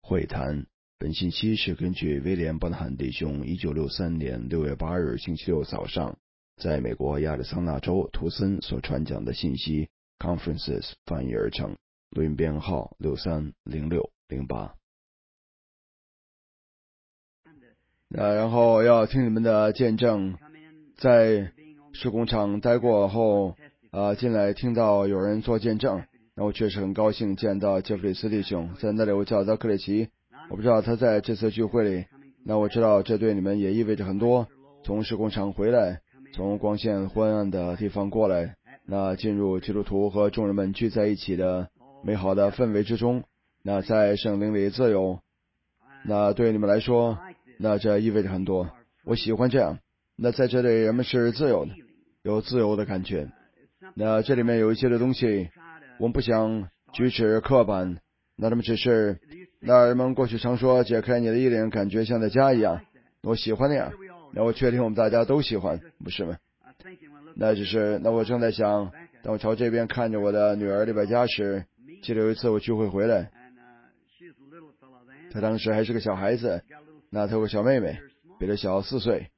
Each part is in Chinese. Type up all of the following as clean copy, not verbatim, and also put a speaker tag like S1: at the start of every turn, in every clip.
S1: 会谈。本信息是根据威廉·伯纳汉弟兄1963年6月8日星期六早上在美国亚利桑那州图森所传讲的信息 Conferences 翻译而成，录音编号630608。然后要听你们的见证，在施工厂待过后进来听到有人做见证，那我确实很高兴见到杰弗里斯弟兄，在那里我叫到克里奇，我不知道他在这次聚会里，那我知道这对你们也意味着很多，从施工厂回来，从光线昏暗的地方过来，那进入基督徒和众人们聚在一起的美好的氛围之中，那在圣灵里自由，那对你们来说，那这意味着很多，我喜欢这样。那在这里人们是自由的，有自由的感觉，那这里面有一些的东西我们不想举止刻板，那他们只是那人们过去常说解开你的衣领感觉像在家一样，我喜欢那样，那我确定我们大家都喜欢，不是吗？那只是那我正在想，当我朝这边看着我的女儿利百加时，记得有一次我聚会回来，她当时还是个小孩子，那她有个小妹妹比她小4岁，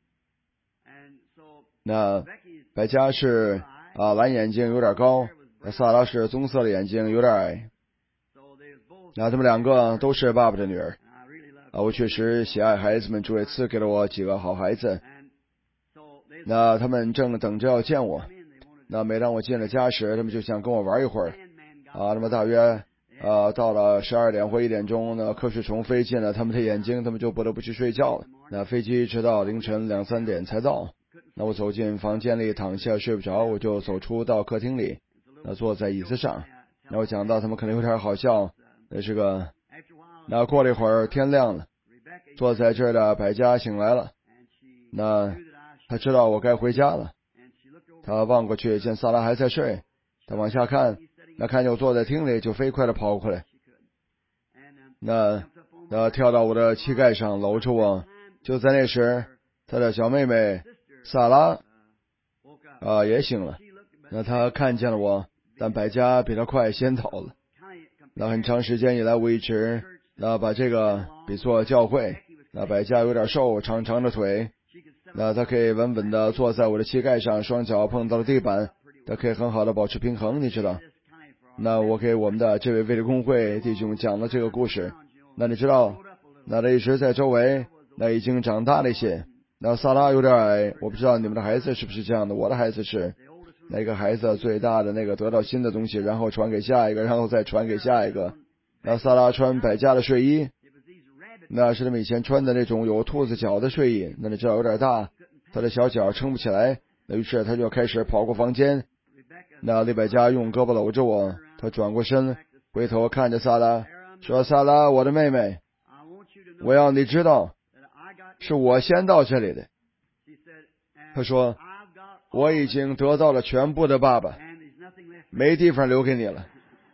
S1: 那百加是蓝眼睛有点高，那萨拉是棕色的眼睛有点矮，那他们两个都是爸爸的女儿我确实喜爱孩子们，主也赐给了我几个好孩子，那他们正等着要见我，那每当我进了家时，他们就想跟我玩一会儿那么大约到了12点或1点钟，那瞌睡虫飞进了他们的眼睛，他们就不得不去睡觉了，那飞机直到凌晨2、3点才到，那我走进房间里躺下睡不着，我就走出到客厅里，那坐在椅子上，那我想到他们可能有点好笑，那过了一会儿天亮了，坐在这儿的百加醒来了，那他知道我该回家了，他望过去见萨拉还在睡，他往下看，那看见我坐在厅里就飞快地跑过来，那跳到我的膝盖上搂着我，就在那时他的小妹妹萨拉也醒了，那他看见了我，但百加比他快先走了，那很长时间以来我一直把这个比作教会，那百加有点瘦，长长的腿，那他可以稳稳地坐在我的膝盖上，双脚碰到了地板，他可以很好的保持平衡，你知道，那我给我们的这位卫理公会弟兄讲了这个故事，那你知道，那他一直在周围，那已经长大了一些，那萨拉有点矮，我不知道你们的孩子是不是这样的，我的孩子是那个孩子最大的那个得到新的东西，然后传给下一个，然后再传给下一个，那萨拉穿百加的睡衣，那是他们以前穿的那种有兔子脚的睡衣，那你知道有点大，他的小脚撑不起来，那于是他就开始跑过房间，那利百加用胳膊搂着我，他转过身回头看着萨拉说，萨拉我的妹妹，我要你知道是我先到这里的，他说我已经得到了全部的爸爸，没地方留给你了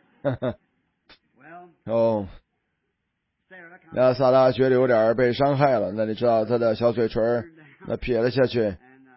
S1: 那萨拉觉得有点被伤害了，那你知道他的小嘴唇那撇了下去，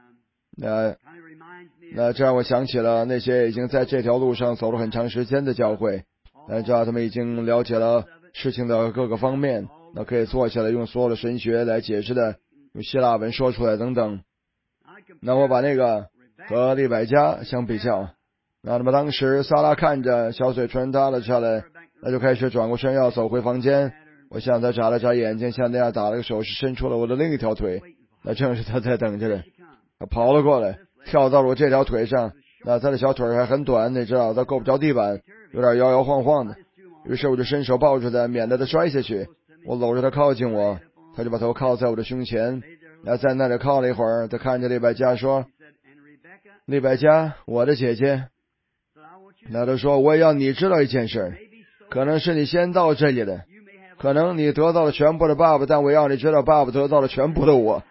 S1: 那这让我想起了那些已经在这条路上走了很长时间的教会，那知道他们已经了解了事情的各个方面，那可以坐下来用所有的神学来解释的，用希腊文说出来等等，那我把那个和利百加相比较，那么当时萨拉看着小嘴唇耷了下来，那就开始转过身要走回房间，我向他眨了眨眼睛，像那样打了个手势，伸出了我的另一条腿，那正是他在等着的，他跑了过来，跳到了我这条腿上，那他的小腿还很短，你知道他够不着地板，有点摇摇晃晃的，于是我就伸手抱住他，免得他摔下去，我搂着他靠近我，他就把头靠在我的胸前，那在那里靠了一会儿，他看着利百加说，利百加我的姐姐，那他说我也要你知道一件事，可能是你先到这里的，可能你得到了全部的爸爸，但我要你知道爸爸得到了全部的我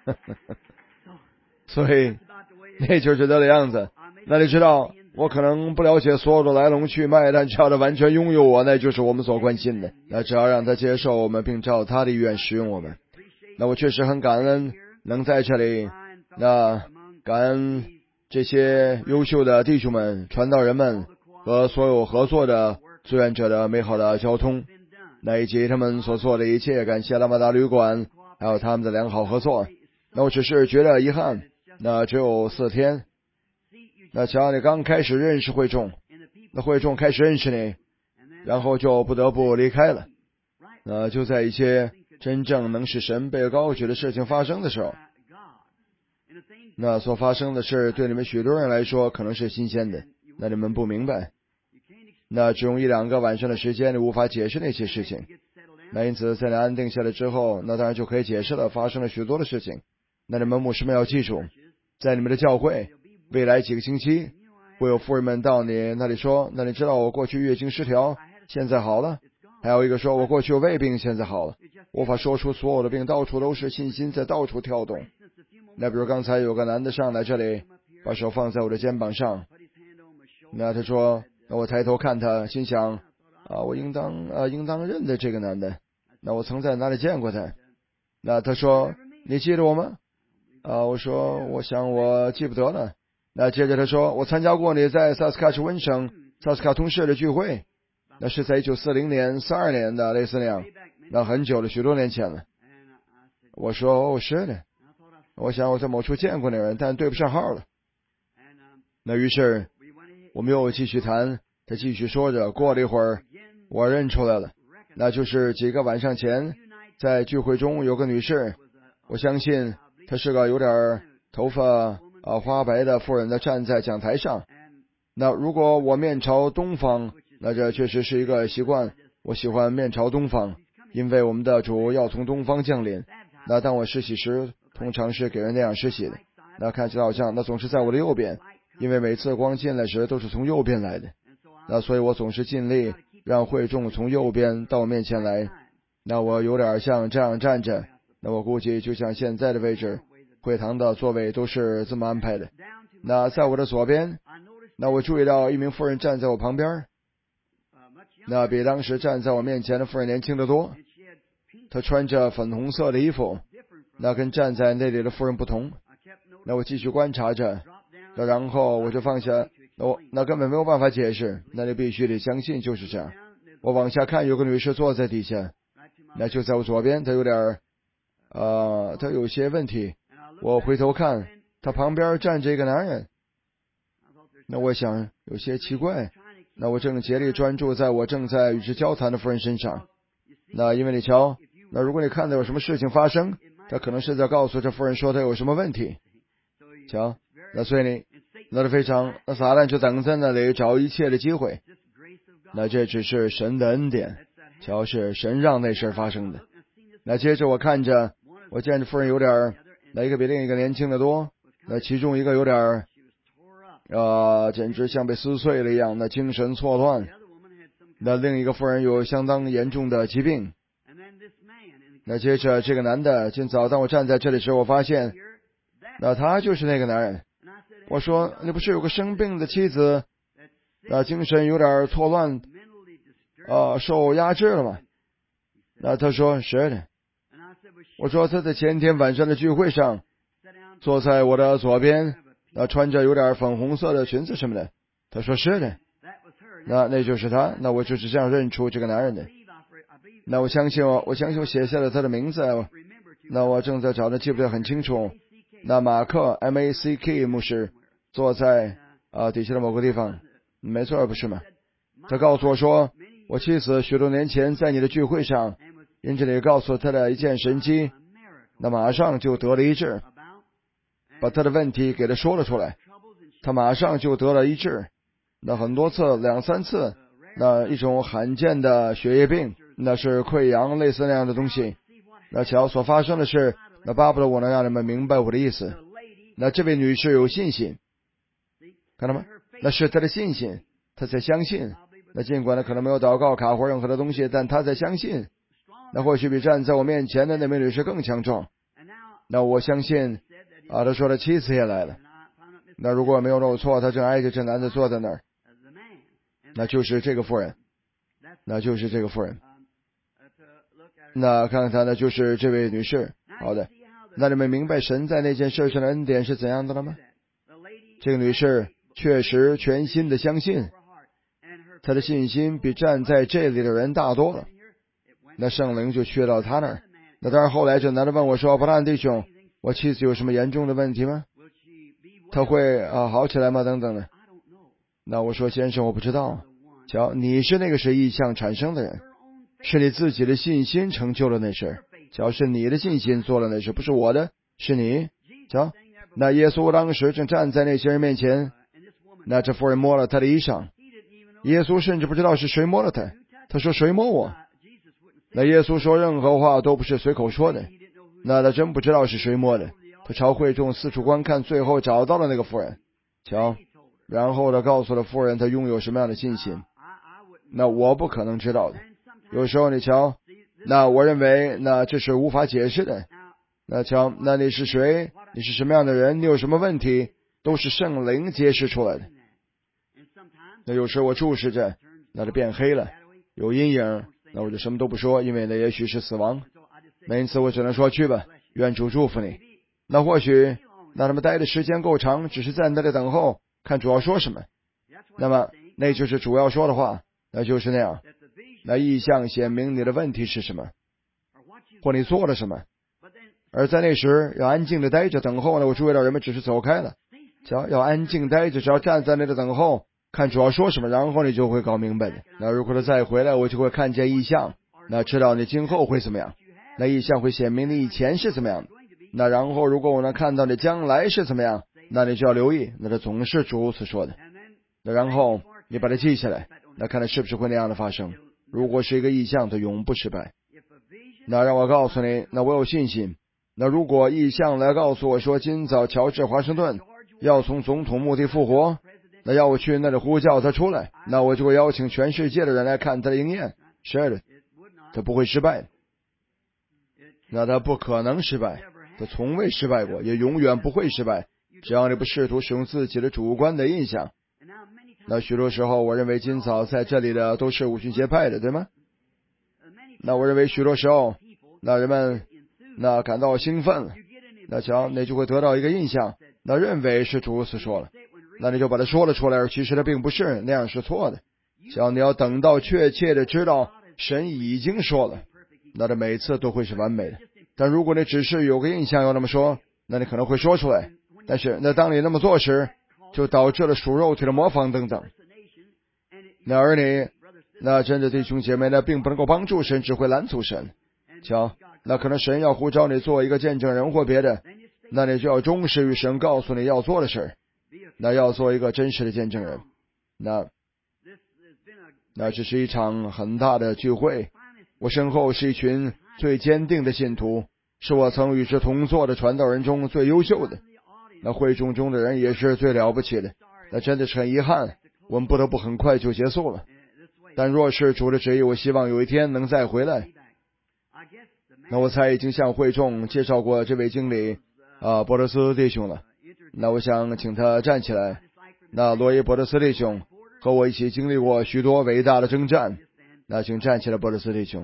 S1: 所以那就是他的样子，那你知道我可能不了解所有的来龙去脉，但只要他完全拥有我，那就是我们所关心的，那只要让他接受我们并照他的意愿使用我们，那我确实很感恩能在这里，那感恩这些优秀的弟兄们、传道人们和所有合作的志愿者的美好的交通， 那以及他们所做的一切，感谢拉马达旅馆还有他们的良好合作。那我只是觉得遗憾，那只有4天。那瞧，你刚开始认识会众，那会众开始认识你，然后就不得不离开了。就在一些真正能使神被高举的事情发生的时候，那所发生的事对你们许多人来说可能是新鲜的，那你们不明白。那只用1-2个晚上的时间，你无法解释那些事情。那因此，在你安定下来之后，那当然就可以解释了发生了许多的事情。那你们牧师们要记住，在你们的教会，未来几个星期会有妇人们到你那里说，那你知道我过去月经失调，现在好了。还有一个说我过去有胃病，现在好了。无法说出所有的病，到处都是信心在到处跳动。那比如刚才有个男的上来这里，把手放在我的肩膀上，那他说，那我抬头看他，心想我应当认得这个男的。那我曾在哪里见过他？那他说，你记得我吗？我说，我想我记不得了。那接着他说，我参加过你在萨斯卡彻温省萨斯卡通市的聚会，那是在1940年、42年的，类似那样，那很久了，许多年前了。我说，是的。我想我在某处见过那人，但对不上号了。那于是我们又继续谈，他继续说着，过了一会儿，我认出来了，那就是几个晚上前在聚会中有个女士，我相信她是个有点头发花白的妇人，的站在讲台上。那如果我面朝东方，那这确实是一个习惯，我喜欢面朝东方，因为我们的主要从东方降临。那当我施洗时，通常是给人那样施洗的，那看起来好像那总是在我的右边，因为每次光进来时都是从右边来的。那所以我总是尽力让会众从右边到我面前来。那我有点像这样站着，那我估计就像现在的位置，会堂的座位都是这么安排的。那在我的左边，那我注意到一名妇人站在我旁边，那比当时站在我面前的妇人年轻得多。她穿着粉红色的衣服，那跟站在那里的妇人不同。那我继续观察着，然后我就放下，那根本没有办法解释，那你必须得相信就是这样。我往下看，有个女士坐在底下，那就在我左边，她有点她有些问题。我回头看，她旁边站着一个男人，那我想有些奇怪。那我正竭力专注在我正在与之交谈的妇人身上。那因为你瞧，那如果你看到有什么事情发生，他可能是在告诉这妇人说他有什么问题。瞧，那所以那是非常，那撒旦就等在那里找一切的机会。那这只是神的恩典，瞧，是神让那事发生的。那接着我看着，我见着妇人有点，那一个比另一个年轻的多，那其中一个有点简直像被撕碎了一样，那精神错乱。那另一个妇人有相当严重的疾病。那接着这个男的，今早当我站在这里时，我发现，那他就是那个男人。我说，你不是有个生病的妻子，精神有点错乱，受压制了吗？那他说是的。我说他在前天晚上的聚会上，坐在我的左边，穿着有点粉红色的裙子什么的。他说是的。那就是他。那我就是这样认出这个男人的。那我相信我写下了他的名字。那我正在找，记不得很清楚。那马克 MACK 牧师坐在底下的某个地方，没错，不是吗？他告诉我说，我妻子许多年前在你的聚会上，因着你告诉他的一件神迹，那马上就得了医治，把他的问题给他说了出来，他马上就得了医治。那很多次，2、3次，那一种罕见的血液病，那是溃疡，类似那样的东西。那瞧，所发生的事，那巴不得我能让你们明白我的意思。那这位女士有信心，看到吗？那是她的信心，她在相信。那尽管她可能没有祷告卡或任何的东西，但她在相信。那或许比站在我面前的那位女士更强壮。那我相信她说的妻子也来了。那如果没有弄错，她正挨着这男的坐在那儿。那就是这个妇人，那就是这个妇人。那看看，那就是这位女士。好的，那你们明白神在那件事上的恩典是怎样的了吗？这个女士确实全心的相信，她的信心比站在这里的人大多了。 那圣灵就去到他那儿。那当然后来这男的问我说，伯兰弟兄，我妻子有什么严重的问题吗？他会好起来吗？等等的。那我说，先生，我不知道。瞧，你是那个是异象产生的人，是你自己的信心成就了那事。瞧，是你的信心做了那事，不是我的，是你。瞧，那耶稣当时正站在那些人面前，那这妇人摸了他的衣裳，耶稣甚至不知道是谁摸了他。他说，谁摸我？那耶稣说任何话都不是随口说的，那他真不知道是谁摸的。他朝会众四处观看，最后找到了那个妇人。瞧，然后他告诉了妇人他拥有什么样的信心。那我不可能知道的。有时候你瞧，那我认为那这是无法解释的。那瞧，那你是谁？你是什么样的人？你有什么问题？都是圣灵揭示出来的。那有时我注视着，那就变黑了，有阴影，那我就什么都不说，因为那也许是死亡。那因此我只能说，去吧，愿主祝福你。那或许那他们待的时间够长，只是在那里等候，看主要说什么。那么那就是主要说的话，那就是那样。那意象显明你的问题是什么，或你做了什么。而在那时要安静的待着等候呢，我注意到人们只是走开了。只要安静待着，只要站在那里等候，看主要说什么，然后你就会搞明白的。那如果他再回来，我就会看见异象，那知道你今后会怎么样。那异象会显明你以前是怎么样的。那然后如果我能看到你将来是怎么样，那你就要留意，那这总是主如此说的。那然后你把它记下来，那看它是不是会那样的发生。如果是一个异象，它永不失败。那让我告诉你，那我有信心。那如果异象来告诉我说，今早乔治华盛顿要从总统墓地复活，那要我去那里呼叫他出来，那我就会邀请全世界的人来看他的应验。是的，他不会失败。那他不可能失败，他从未失败过，也永远不会失败。只要你不试图使用自己的主观的印象。那许多时候，我认为今早在这里的都是五旬节派的，对吗？那我认为许多时候，那人们那感到兴奋了，那瞧，那就会得到一个印象，那认为是主所说了，那你就把它说了出来，而其实它并不是，那样是错的。瞧，你要等到确切的知道神已经说了，那它每次都会是完美的。但如果你只是有个印象要那么说，那你可能会说出来，但是那当你那么做时，就导致了属肉体的模仿等等。那而你那真的弟兄姐妹，那并不能够帮助神，只会拦阻神。瞧，那可能神要呼召你做一个见证人或别的，那你就要忠实于神告诉你要做的事，那要做一个真实的见证人。那这是一场很大的聚会，我身后是一群最坚定的信徒，是我曾与之同坐的传道人中最优秀的。那会众中的人也是最了不起的。那真的是很遗憾，我们不得不很快就结束了。但若是主的旨意，我希望有一天能再回来。那我才已经向会众介绍过这位经理博德斯弟兄了。那我想请他站起来。那罗伊博德斯弟兄和我一起经历过许多伟大的征战。那请站起来，博德斯弟兄。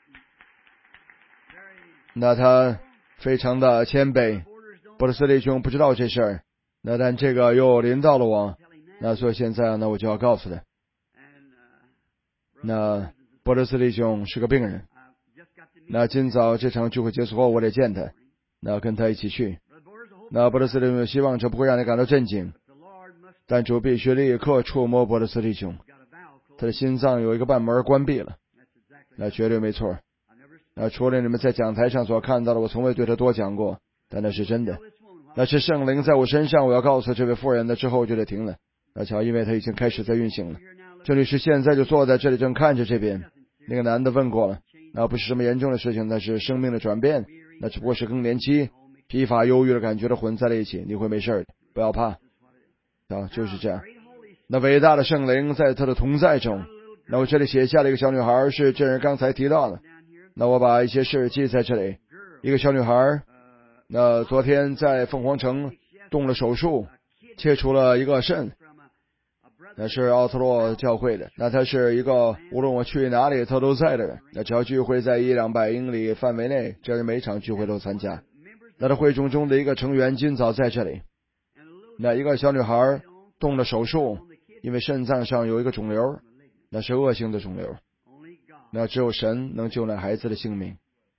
S1: 那他非常的谦卑，博德斯弟兄不知道这事儿，那但这个又临到了我，那所以现在呢，我就要告诉他。那博德斯弟兄是个病人，那今早这场聚会结束后，我得见他，那跟他一起去。那博德斯弟兄希望这不会让你感到震惊，但主必须立刻触摸博德斯弟兄，他的心脏有一个瓣膜关闭了，那绝对没错。那除了你们在讲台上所看到的，我从未对他多讲过，但那是真的。那是圣灵在我身上，我要告诉这位妇人的之后就得停了。那瞧，因为他已经开始在运行了。这里是现在就坐在这里正看着这边。那个男的问过了，那不是什么严重的事情，那是生命的转变，那只不过是更年期，疲乏忧郁的感觉都混在了一起，你会没事的，不要怕。就是这样。那伟大的圣灵在他的同在中。那我这里写下了一个小女孩，是这人刚才提到的。那我把一些事记在这里。一个小女孩，那昨天在凤凰城动了手术，切除了一个肾。那是奥特洛教会的，那他是一个无论我去哪里他都在的人。那只要聚会在100-200英里范围内，这人每场聚会都参加。那他会众中的一个成员今早在这里。那一个小女孩动了手术，因为肾脏上有一个肿瘤，那是恶性的肿瘤。 那只有神能救那孩子的性命。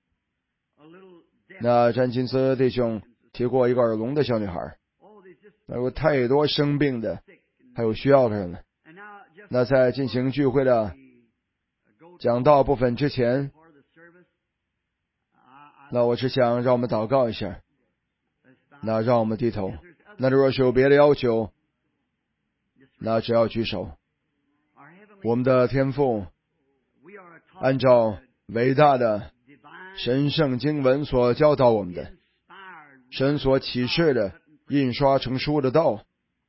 S1: 那詹金斯弟兄提过一个耳聋的小女孩，那有太多生病的，还有需要的人了。那在进行聚会的讲道部分之前，那我只想让我们祷告一下，那让我们低头。那如果是有别的要求，那只要举手。我们的天父，按照伟大的神圣经文所教导我们的，神所启示的印刷成书的道，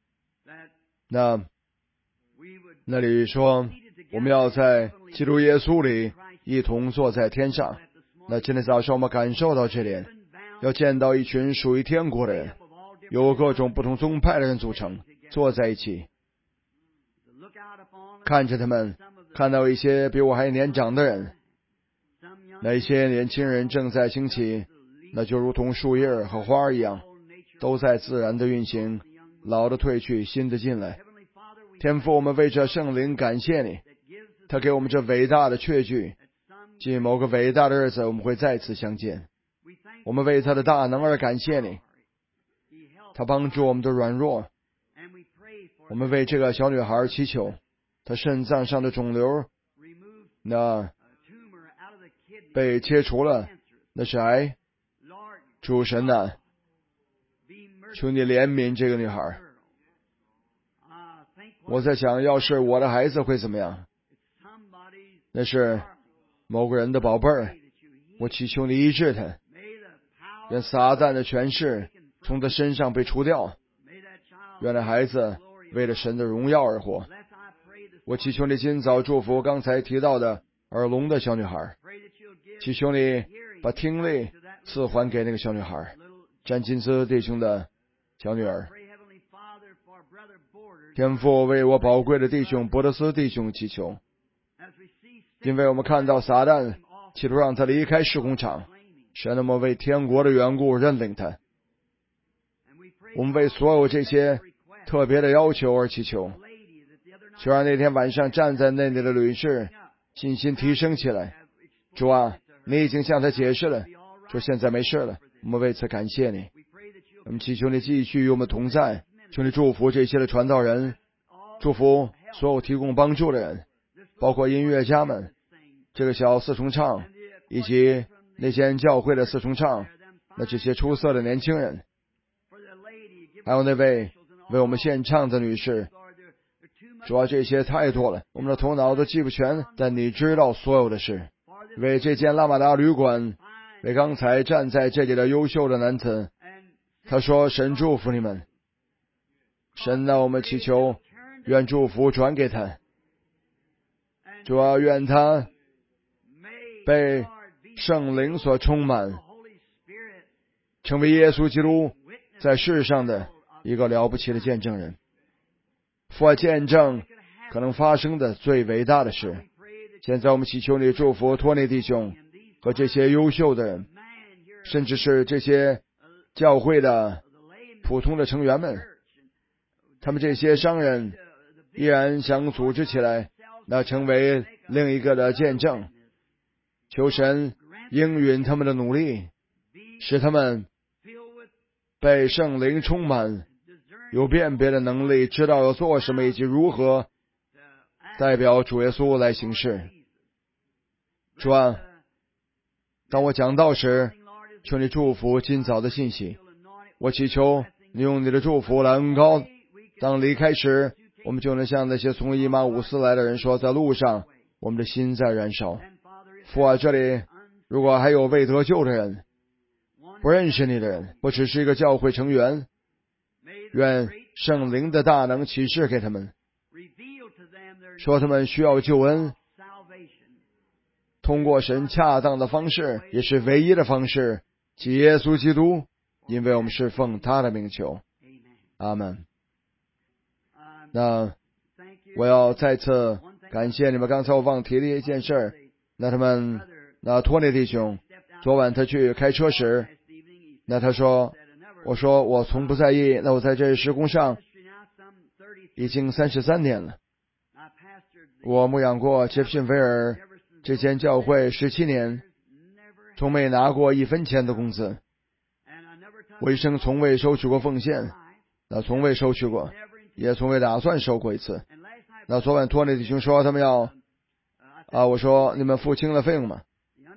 S1: 那里说我们要在基督耶稣里一同坐在天上。那今天早上我们感受到这点，要见到一群属于天国的人，由各种不同宗派的人组成，坐在一起，看着他们，看到一些比我还年长的人，那一些年轻人正在兴起，那就如同树叶和花一样，都在自然的运行，老的退去，新的进来。天父，我们为这圣灵感谢你，他给我们这伟大的确据，即某个伟大的日子我们会再次相见。我们为他的大能而感谢你，他帮助我们的软弱。我们为这个小女孩祈求，她肾脏上的肿瘤那被切除了，那是癌。主神啊，求你怜悯这个女孩。我在想，要是我的孩子会怎么样？那是某个人的宝贝儿，我祈求你医治他，愿撒旦的权势从他身上被除掉，愿那孩子为了神的荣耀而活。我祈求你今早祝福刚才提到的耳聋的小女孩，祈求你把听力赐还给那个小女孩，詹金斯弟兄的小女儿。天父，为我宝贵的弟兄博德斯弟兄祈求，因为我们看到撒旦企图让他离开事工场，神那么为天国的缘故认领他。我们为所有这些特别的要求而祈求，求让那天晚上站在那里的女士信心提升起来。主啊，你已经向他解释了，说现在没事了，我们为此感谢你。我们祈求你继续与我们同在，求你祝福这些的传道人，祝福所有提供帮助的人，包括音乐家们，这个小四重唱，以及那些教会的四重唱，那这些出色的年轻人，还有那位为我们献唱的女士。主要这些太多了，我们的头脑都记不全，但你知道所有的事。为这间拉马达旅馆，为刚才站在这里的优秀的男子，他说神祝福你们。神啊，我们祈求愿祝福转给他，主啊，愿他被圣灵所充满，成为耶稣基督在世上的一个了不起的见证人。父啊，见证可能发生的最伟大的事。现在我们祈求你祝福托尼弟兄和这些优秀的人，甚至是这些教会的普通的成员们，他们这些商人依然想组织起来，那成为另一个的见证。求神应允他们的努力，使他们被圣灵充满，有辨别的能力，知道要做什么以及如何代表主耶稣来行事。主啊，当我讲道时，求你祝福今早的信息。我祈求你用你的祝福来恩膏，当离开时，我们就能像那些从以马忤斯来的人说，在路上我们的心在燃烧。父啊，这里如果还有未得救的人，不认识你的人，或只是一个教会成员，愿圣灵的大能启示给他们，说他们需要救恩，通过神恰当的方式，也是唯一的方式，即耶稣基督，因为我们是奉他的名求。阿们。那我要再次感谢你们。刚才我忘提了一件事，那他们那托尼弟兄昨晚他去开车时，那他说，我说我从不在意，那我在这施工上已经33年了，我牧养过杰弗逊维尔这间教会17年，从没拿过1分钱的工资，我一生从未收取过奉献，从未收取过，也从未打算收过一次。昨晚托尼弟兄说他们要我说你们付清了费用吗？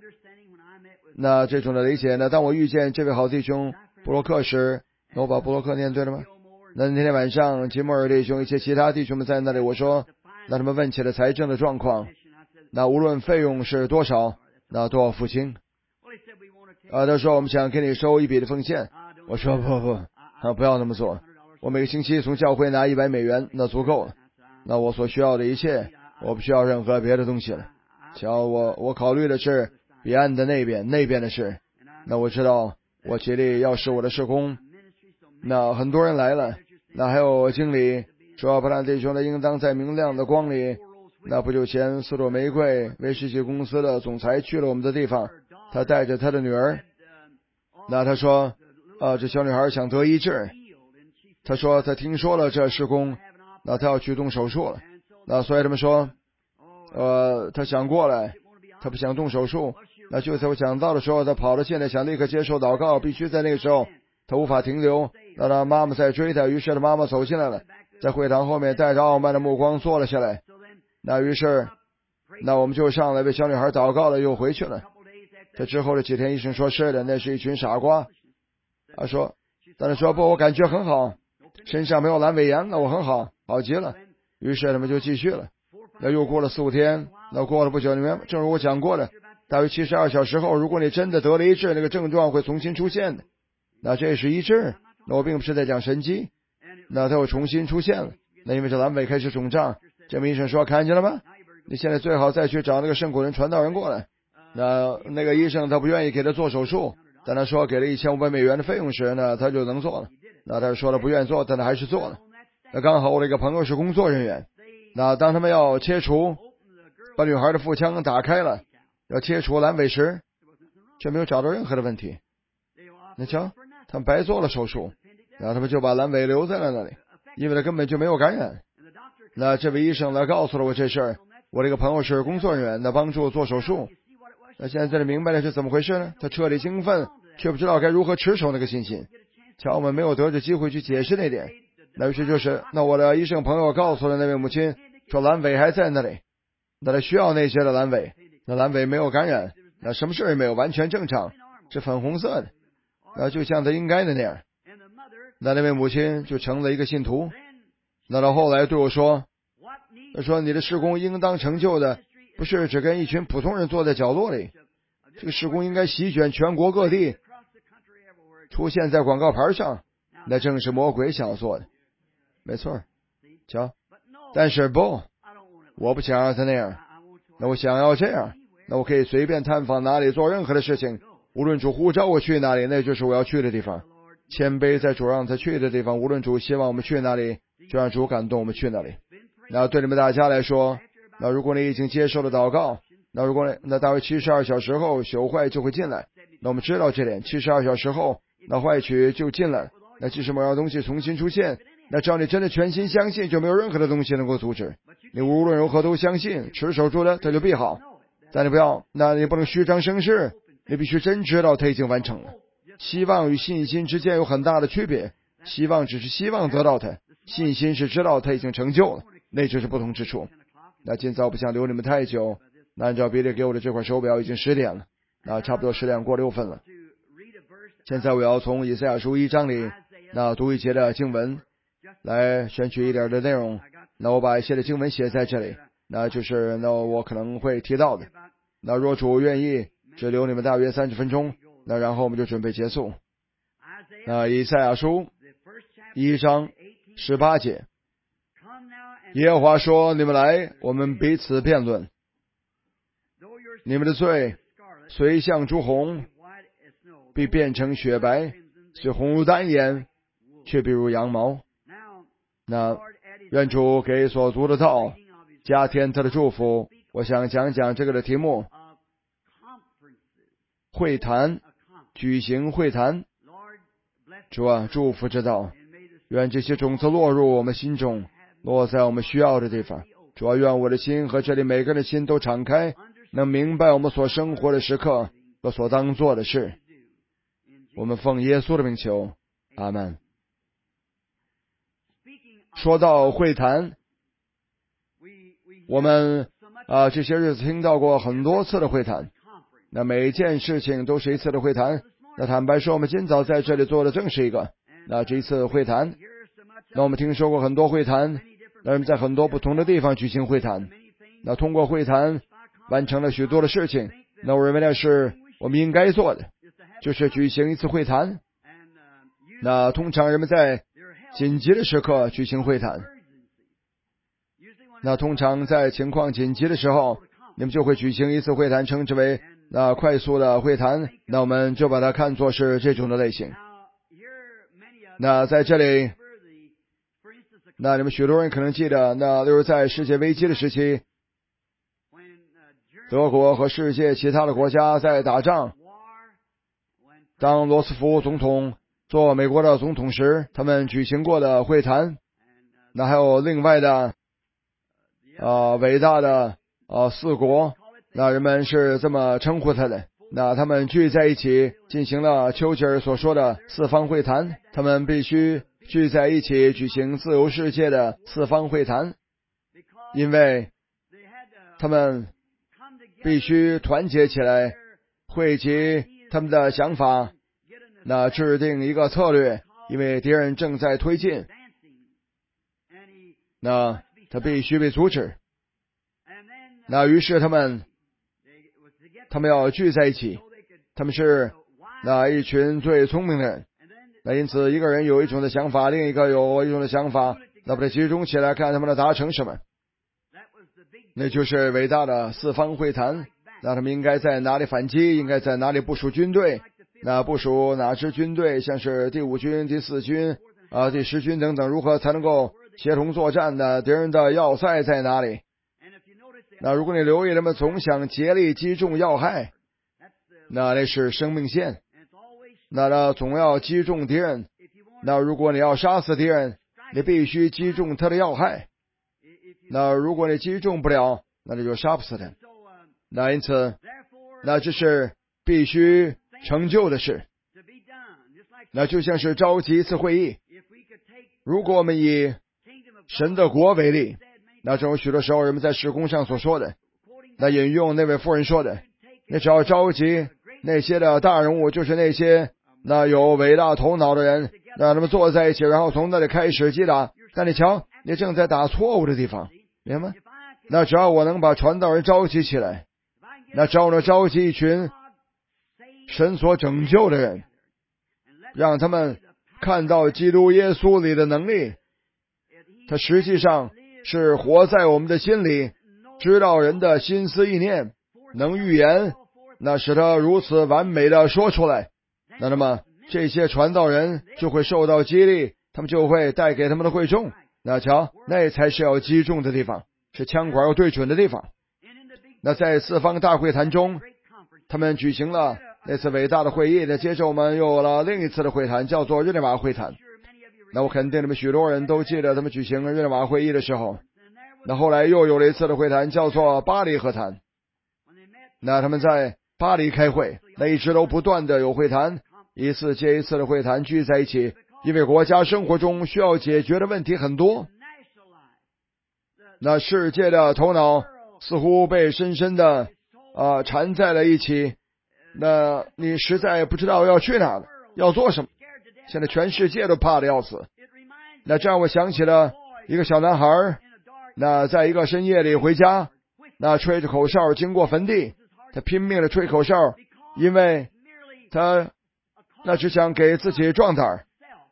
S1: 这种的理解呢，当我遇见这位好弟兄布洛克时，我把布洛克念对了吗？那天晚上吉莫尔弟兄一些其他弟兄们在那里，我说他们问起了财政的状况，无论费用是多少，都要付清。他说我们想给你收一笔的奉献。我说不要那么做，我每个星期从教会拿100美元，那足够了。我所需要的一切，我不需要任何别的东西了。瞧，我考虑的是彼岸的那边的事。我知道我竭力要使我的事工。很多人来了，还有经理说布兰弟兄的应当在明亮的光里。不久前斯朵玫瑰威士忌公司的总裁去了我们的地方，他带着他的女儿。他说这小女孩想得医治，他说他听说了这事工，他要去动手术了。所以他们说他想过来，他不想动手术。就在我想到的时候，他跑了进来，想立刻接受祷告，必须在那个时候他无法停留。他妈妈在追他，于是他妈妈走进来了，在会堂后面带着傲慢的目光坐了下来。于是我们就上来为小女孩祷告了，又回去了。这之后的几天，医生说是的，那是一群傻瓜。但他说不，我感觉很好，身上没有阑尾炎，我很好，好极了。于是他们就继续了。又过了4、5天，过了不久，正如我讲过的，大约72小时后，如果你真的得了医治，那个症状会重新出现的。这是医治，我并不是在讲神迹。它又重新出现了。因为这阑尾开始肿胀，这名医生说看见了吗？你现在最好再去找那个圣古人传道人过来。那个医生他不愿意给他做手术，但他说给了1500美元的费用时呢，他就能做了。他说了不愿意做，但他还是做了。刚好我的一个朋友是工作人员，当他们要切除，把女孩的腹腔打开了，要切除阑尾时，却没有找到任何的问题。瞧，他们白做了手术，他们就把阑尾留在了那里，因为他根本就没有感染。这位医生告诉了我这事儿，我这个朋友是工作人员，帮助做手术。现在这里明白了是怎么回事呢？他彻底兴奋，却不知道该如何持守那个信心。瞧，我们没有得着机会去解释那点。于是我的医生朋友告诉了那位母亲，说阑尾还在那里，他需要那些的阑尾，阑尾没有感染，什么事也没有，完全正常，是粉红色的，就像他应该的那样。那位母亲就成了一个信徒。他后来对我说，他说你的事工应当成就的不是只跟一群普通人坐在角落里，这个事工应该席卷全国各地，出现在广告牌上，那正是魔鬼想要做的。没错，瞧，但是不，我不想让他那样，我想要这样，我可以随便探访哪里，做任何的事情，无论主呼召我去哪里，那就是我要去的地方。谦卑在主让他去的地方，无论主希望我们去哪里，就让主感动我们去哪里。对你们大家来说，如果你已经接受了祷告，如果大约72小时后朽坏就会进来，我们知道这点，72小时后坏曲就进来，即使某样东西重新出现，只要你真的全心相信，就没有任何的东西能够阻止你。无论如何都相信，持守住了，它就必好。但你不能虚张声势，你必须真知道它已经完成了。希望与信心之间有很大的区别，希望只是希望得到它，信心是知道它已经成就了，那就是不同之处。今早不想留你们太久，按照比利给我的这块手表已经10点了，差不多10点过6分了。现在我要从以赛亚书1章里读一节的经文，来选取一点的内容。我把一些的经文写在这里，就是我可能会提到的。若主愿意只留你们大约30分钟，然后我们就准备结束。以赛亚书1章18节，耶和华说，你们来，我们彼此辩论。你们的罪虽像朱红，必变成雪白，是红如丹颜，却必如羊毛。愿主给所读的道加添他的祝福。我想讲讲这个的题目，会谈，举行会谈。主啊，祝福之道，愿这些种子落入我们心中，落在我们需要的地方。主啊，愿我的心和这里每个人的心都敞开， 能明白我们所生活的时刻和所当做的事。我们奉耶稣的名求，阿们。说到会谈，我们这些日子听到过很多次的会谈，那每一件事情都是一次的会谈。那坦白说，我们今早在这里做的正是一个这一次会谈。那我们听说过很多会谈，那我们在很多不同的地方举行会谈，那通过会谈完成了许多的事情。那我认为那是我们应该做的，就是举行一次会谈。那通常人们在紧急的时刻举行会谈，那通常在情况紧急的时候，你们就会举行一次会谈，称之为快速的会谈。那我们就把它看作是这种的类型。那在这里，那你们许多人可能记得，那就是在世界危机的时期，德国和世界其他的国家在打仗。当罗斯福总统做美国的总统时，他们举行过的会谈。那还有另外的伟大的四国，那人们是这么称呼他的。那他们聚在一起进行了丘吉尔所说的四方会谈，他们必须聚在一起举行自由世界的四方会谈，因为他们必须团结起来，汇集他们的想法，那制定一个策略，因为敌人正在推进，那他必须被阻止。那于是他们要聚在一起，他们是一群最聪明的人。那因此一个人有一种的想法，另一个有一种的想法，那把它集中起来看他们能达成什么。那就是伟大的四方会谈。那他们应该在哪里反击，应该在哪里部署军队，那部署哪支军队，像是第5军、第4军第10军等等，如何才能够协同作战呢？敌人的要塞在哪里？那如果你留意，人们总想竭力击中要害，那是生命线。那总要击中敌人。那如果你要杀死敌人，你必须击中他的要害。那如果你击中不了，那你就杀不死他。那因此，那这是必须成就的事。那就像是召集一次会议，如果我们以神的国为例，那正如许多时候人们在事工上所说的，那引用那位妇人说的，你只要召集那些的大人物，就是那些那有伟大头脑的人，让他们坐在一起，然后从那里开始击打。但你瞧，你正在打错误的地方，明白吗？那只要我能把传道人召集起来，那只要能召集一群神所拯救的人，让他们看到基督耶稣里的能力，他实际上是活在我们的心里，知道人的心思意念，能预言，那使他如此完美的说出来。那么这些传道人就会受到激励，他们就会带给他们的会众。那瞧，那才是要击中的地方，是枪管要对准的地方。那在四方大会谈中，他们举行了那次伟大的会议。那接着我们又有了另一次的会谈，叫做日内瓦会谈。那我肯定你们许多人都记得他们举行日内瓦会议的时候。那后来又有了一次的会谈，叫做巴黎和谈。那他们在巴黎开会，那一直都不断的有会谈，一次接一次的会谈聚在一起，因为国家生活中需要解决的问题很多。那世界的头脑似乎被深深的缠在了一起，那你实在不知道要去哪了，要做什么。现在全世界都怕得要死。那这让我想起了一个小男孩，那在一个深夜里回家，那吹着口哨经过坟地，他拼命的吹口哨，因为他那只想给自己壮胆，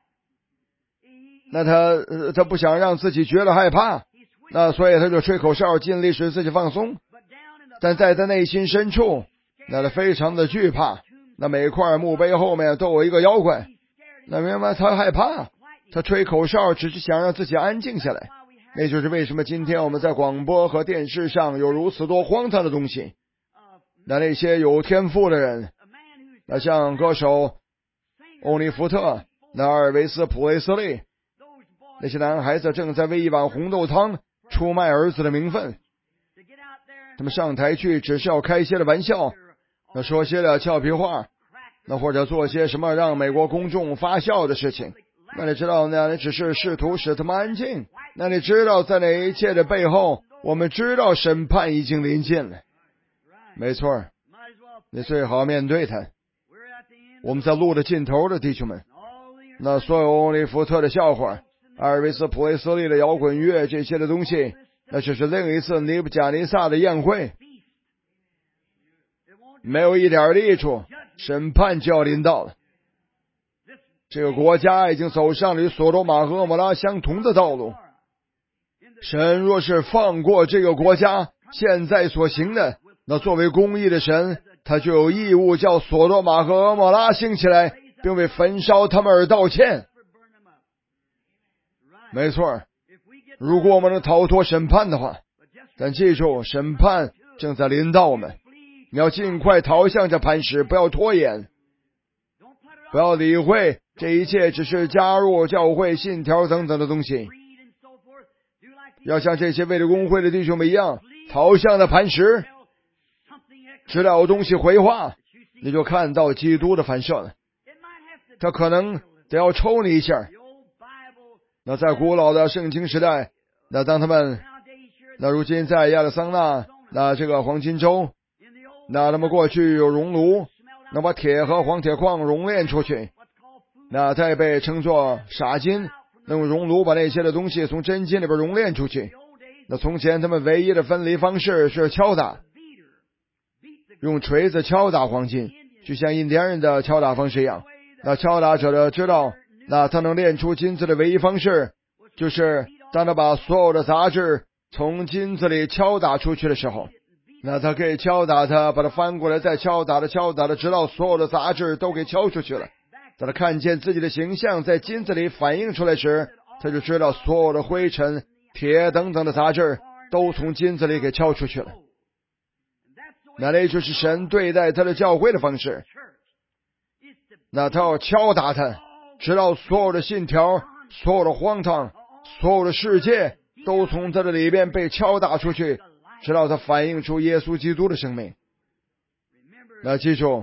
S1: 那他不想让自己觉得害怕，那所以他就吹口哨，尽力使自己放松。但在他内心深处，那他非常的惧怕。那每块墓碑后面都有一个妖怪，那明白他害怕，他吹口哨只是想让自己安静下来。那就是为什么今天我们在广播和电视上有如此多荒唐的东西。那些有天赋的人，那像歌手欧尼福特、那阿尔维斯普雷斯利，那些男孩子正在为一碗红豆汤出卖儿子的名分。 他们上台去只是要开些的玩笑，那说些的俏皮话，那或者做些什么让美国公众发笑的事情。那你知道呢？你只是试图使他们安静。那你知道在那一切的背后，我们知道审判已经临近了。没错，你最好面对他。我们在路的尽头的弟兄们，那所有欧利福特的笑话，阿尔维斯普雷斯利的摇滚乐，这些的东西，那只是另一次尼布甲尼撒的宴会，没有一点益处。审判就要临到了。这个国家已经走上了与索多玛和蛾摩拉相同的道路。神若是放过这个国家现在所行的，那作为公义的神，他就有义务叫索多玛和蛾摩拉兴起来，并为焚烧他们而道歉。没错，如果我们能逃脱审判的话，但记住，审判正在临到我们。你要尽快逃向这磐石，不要拖延，不要理会这一切只是加入教会信条等等的东西。要像这些为了公会的弟兄们一样，逃向那磐石，直到有东西回话，你就看到基督的反射了。他可能得要抽你一下。那在古老的圣经时代，那当他们如今在亚利桑那这个黄金州，那他们过去有熔炉，那把铁和黄铁矿熔炼出去，那再被称作傻金，那用熔炉把那些的东西从真金里边熔炼出去。那从前他们唯一的分离方式是敲打，用锤子敲打黄金，就像印第安人的敲打方式一样。那敲打者的知道，那他能炼出金子的唯一方式，就是当他把所有的杂质从金子里敲打出去的时候，那他可以敲打它，把它翻过来，再敲打的，直到所有的杂质都给敲出去了。当他看见自己的形象在金子里反映出来时，他就知道所有的灰尘、铁等等的杂质都从金子里给敲出去了。那就是神对待他的教会的方式。那他要敲打他，直到所有的信条、所有的荒唐、所有的世界都从他的里边被敲打出去，直到他反映出耶稣基督的生命。那记住，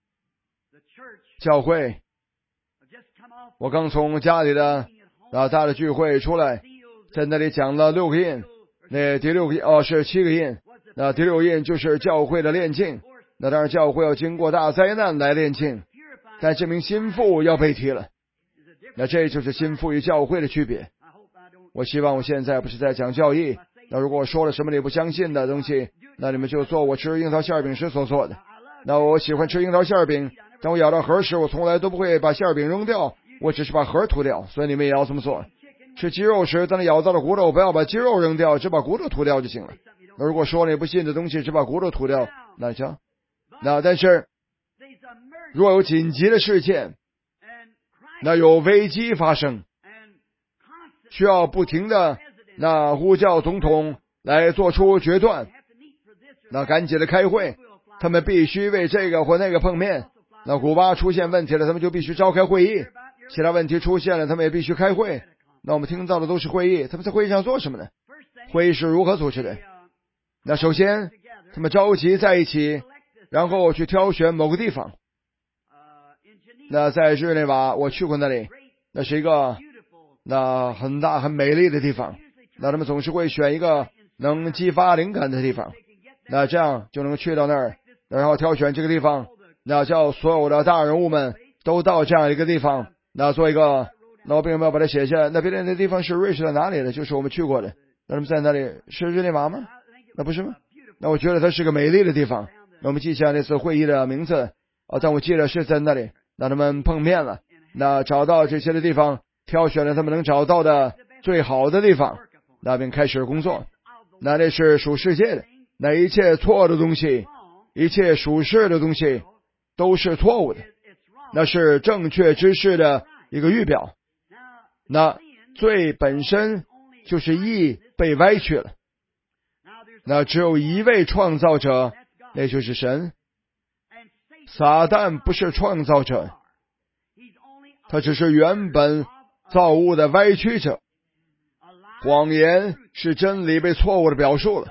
S1: 教会，我刚从家里的大的聚会出来，在那里讲了6个印，那第6个印是7个印，那第6印就是教会的炼净。那当然教会要经过大灾难来炼净，但这名心腹要被提了。那这就是心腹与教会的区别。我希望我现在不是在讲教义，那如果我说了什么你不相信的东西，那你们就做我吃樱桃馅饼时所做的。那我喜欢吃樱桃馅饼，当我咬到核时，我从来都不会把馅饼扔掉，我只是把核吐掉，所以你们也要这么做。吃鸡肉时，当你咬到了骨头，不要把鸡肉扔掉，只把骨头吐掉就行了。那如果说你不信的东西，只把骨头吐掉，那行。那但是若有紧急的事件，那有危机发生，需要不停的呼叫总统来做出决断，那赶紧的开会，他们必须为这个或那个碰面。那古巴出现问题了，他们就必须召开会议，其他问题出现了，他们也必须开会。那我们听到的都是会议，他们在会议上做什么呢？会议是如何组织的？那首先他们召集在一起，然后去挑选某个地方。那在日内瓦我去过那里，那是一个很大很美丽的地方。那他们总是会选一个能激发灵感的地方，那这样就能去到那儿，然后挑选这个地方，那叫所有的大人物们都到这样一个地方，那做一个，那我并没有把它写下来。那边的地方是瑞士的哪里的？就是我们去过的。那他们在那里是日内瓦吗？那不是吗？那我觉得它是个美丽的地方。那我们记下那次会议的名字但我记得是在那里。那他们碰面了，那找到这些的地方，挑选了他们能找到的最好的地方，那并开始工作。那是属世界的，那一切错的东西，一切属世的东西都是错误的，那是正确知识的一个预表。那罪本身就是义被歪曲了。那只有一位创造者，那就是神。撒旦不是创造者，他只是原本造物的歪曲者。谎言是真理被错误的表述了，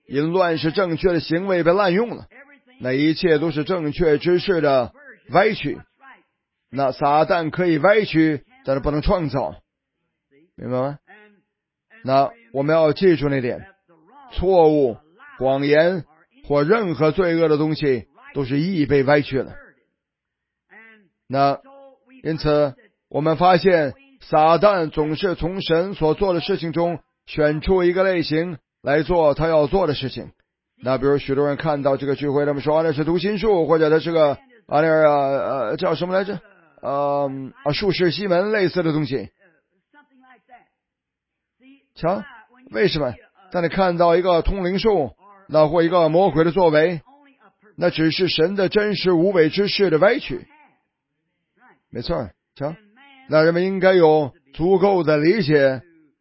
S1: 淫乱是正确的行为被滥用了，那一切都是正确知识的歪曲。那撒旦可以歪曲，但是不能创造，明白吗？那我们要记住那点，错误、谎言或任何罪恶的东西都是易被歪曲的。那因此我们发现撒旦总是从神所做的事情中选出一个类型来做他要做的事情。那比如许多人看到这个聚会，他们说那是读心术，或者他是个叫什么来着？术士西门类似的东西。瞧，为什么？当你看到一个通灵术，那或一个魔鬼的作为，那只是神的真实无伪之事的歪曲。没错，瞧，那人们应该有足够的理解，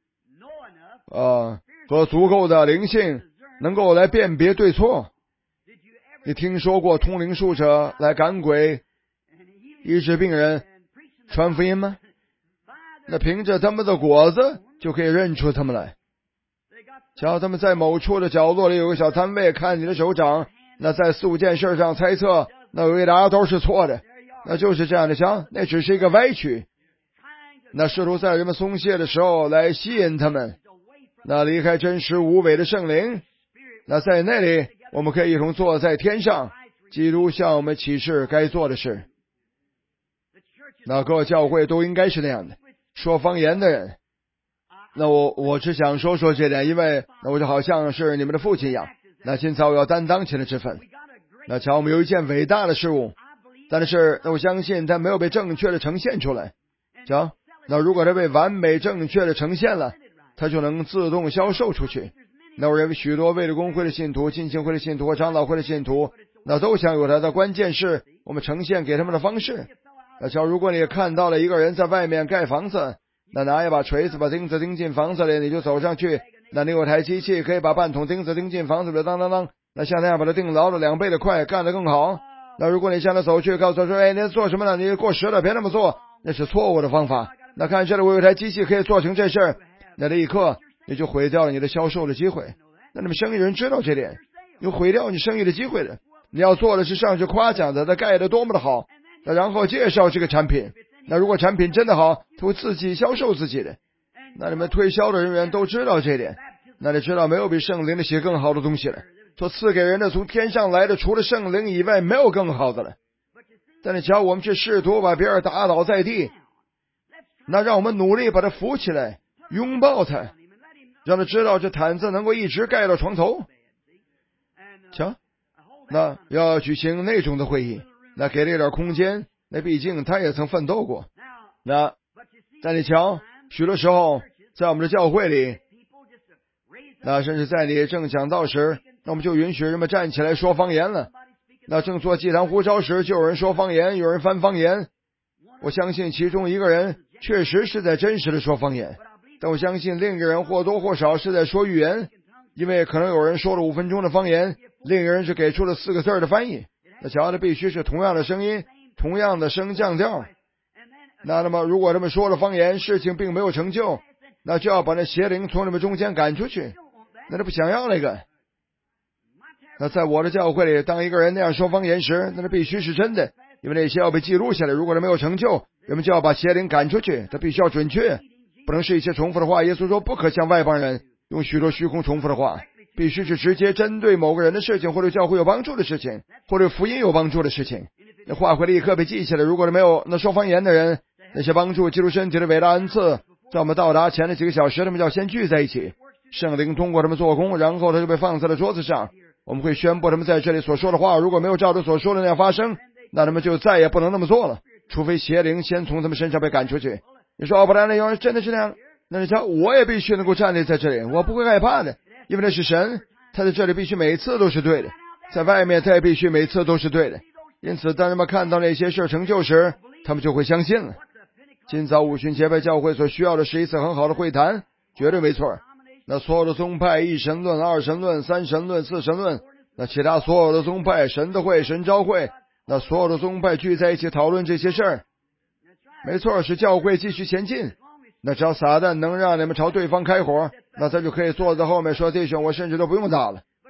S1: 和足够的灵性，能够来辨别对错。你听说过通灵术者来赶鬼、医治病人、传福音吗？那凭着他们的果子就可以认出他们来。瞧，他们在某处的角落里有个小摊位，看你的手掌，那在4、5件事上猜测，那有一沓都是错的，那就是这样的。瞧，那只是一个歪曲，那试图在人们松懈的时候来吸引他们，那离开真实无伪的圣灵。那在那里我们可以一同坐在天上，基督向我们启示该做的事。那各教会都应该是那样的。说方言的人，那我只想说这点，因为那我就好像是你们的父亲一样，那今早我要担当起来这份。那瞧，我们有一件伟大的事物，但是那我相信它没有被正确的呈现出来。瞧，那如果它被完美正确的呈现了，它就能自动销售出去。那我认为许多卫理公会的信徒、浸信会的信徒和长老会的信徒，那都想有它的，关键是我们呈现给他们的方式。那瞧，如果你看到了一个人在外面盖房子，那拿一把锤子把钉子钉进房子里，你就走上去，那你有台机器可以把半桶钉子钉进房子里，当当当，那像那样把它钉牢了2倍的快，干得更好。那如果你向他走去，告诉他说，你在做什么呢？你过时了，别那么做，那是错误的方法。那看这里我有台机器可以做成这事儿，那立刻你就毁掉了你的销售的机会。那你们生意人知道这点，你毁掉你生意的机会的。你要做的是上去夸奖他盖得多么的好，那然后介绍这个产品。那如果产品真的好，他会自己销售自己的。那你们推销的人员都知道这点。那你知道没有比圣灵的血更好的东西了，所赐给人的从天上来的，除了圣灵以外没有更好的了。但是只要我们去试图把别人打倒在地，那让我们努力把他扶起来，拥抱他，让他知道这毯子能够一直盖到床头。瞧，那要举行那种的会议，那给了一点空间，那毕竟他也曾奋斗过。那但你瞧，许多时候在我们的教会里，那甚至在你正讲道时，那我们就允许人们站起来说方言了。那正做祭坛呼召时，就有人说方言，有人翻方言。我相信其中一个人确实是在真实的说方言，但我相信另一个人或多或少是在说预言，因为可能有人说了5分钟的方言，另一个人是给出了4个字的翻译。那瞧的必须是同样的声音，同样的升降调。那么如果他们说了方言，事情并没有成就，那就要把那邪灵从你们中间赶出去。那他不想要那个。那在我的教会里，当一个人那样说方言时，那必须是真的，因为那些要被记录下来。如果他没有成就，人们就要把邪灵赶出去。他必须要准确，不能是一些重复的话。耶稣说不可向外邦人用许多虚空重复的话，必须是直接针对某个人的事情，或者教会有帮助的事情，或者福音有帮助的事情。那话会立刻被记起来。如果没有那说方言的人，那些帮助基督身体的伟大恩赐，在我们到达前的几个小时，他们就要先聚在一起，圣灵通过他们做工，然后他就被放在了桌子上。我们会宣布他们在这里所说的话，如果没有照着所说的那样发生，那他们就再也不能那么做了，除非邪灵先从他们身上被赶出去。你说不然那有人真的是那样，那你瞧，我也必须能够站立在这里，我不会害怕的，因为那是神，他在这里必须每次都是对的，在外面他也必须每次都是对的。因此当人们看到那些事成就时，他们就会相信了。今早五旬节拜教会所需要的是一次很好的会谈，绝对没错。那所有的宗派，一神论、二神论、三神论、四神论，那其他所有的宗派，神的会、神召会，那所有的宗派聚在一起讨论这些事儿，没错，是教会继续前进。那只要撒旦能让你们朝对方开火，那他就可以坐在后面说弟兄，我甚至都不用打了。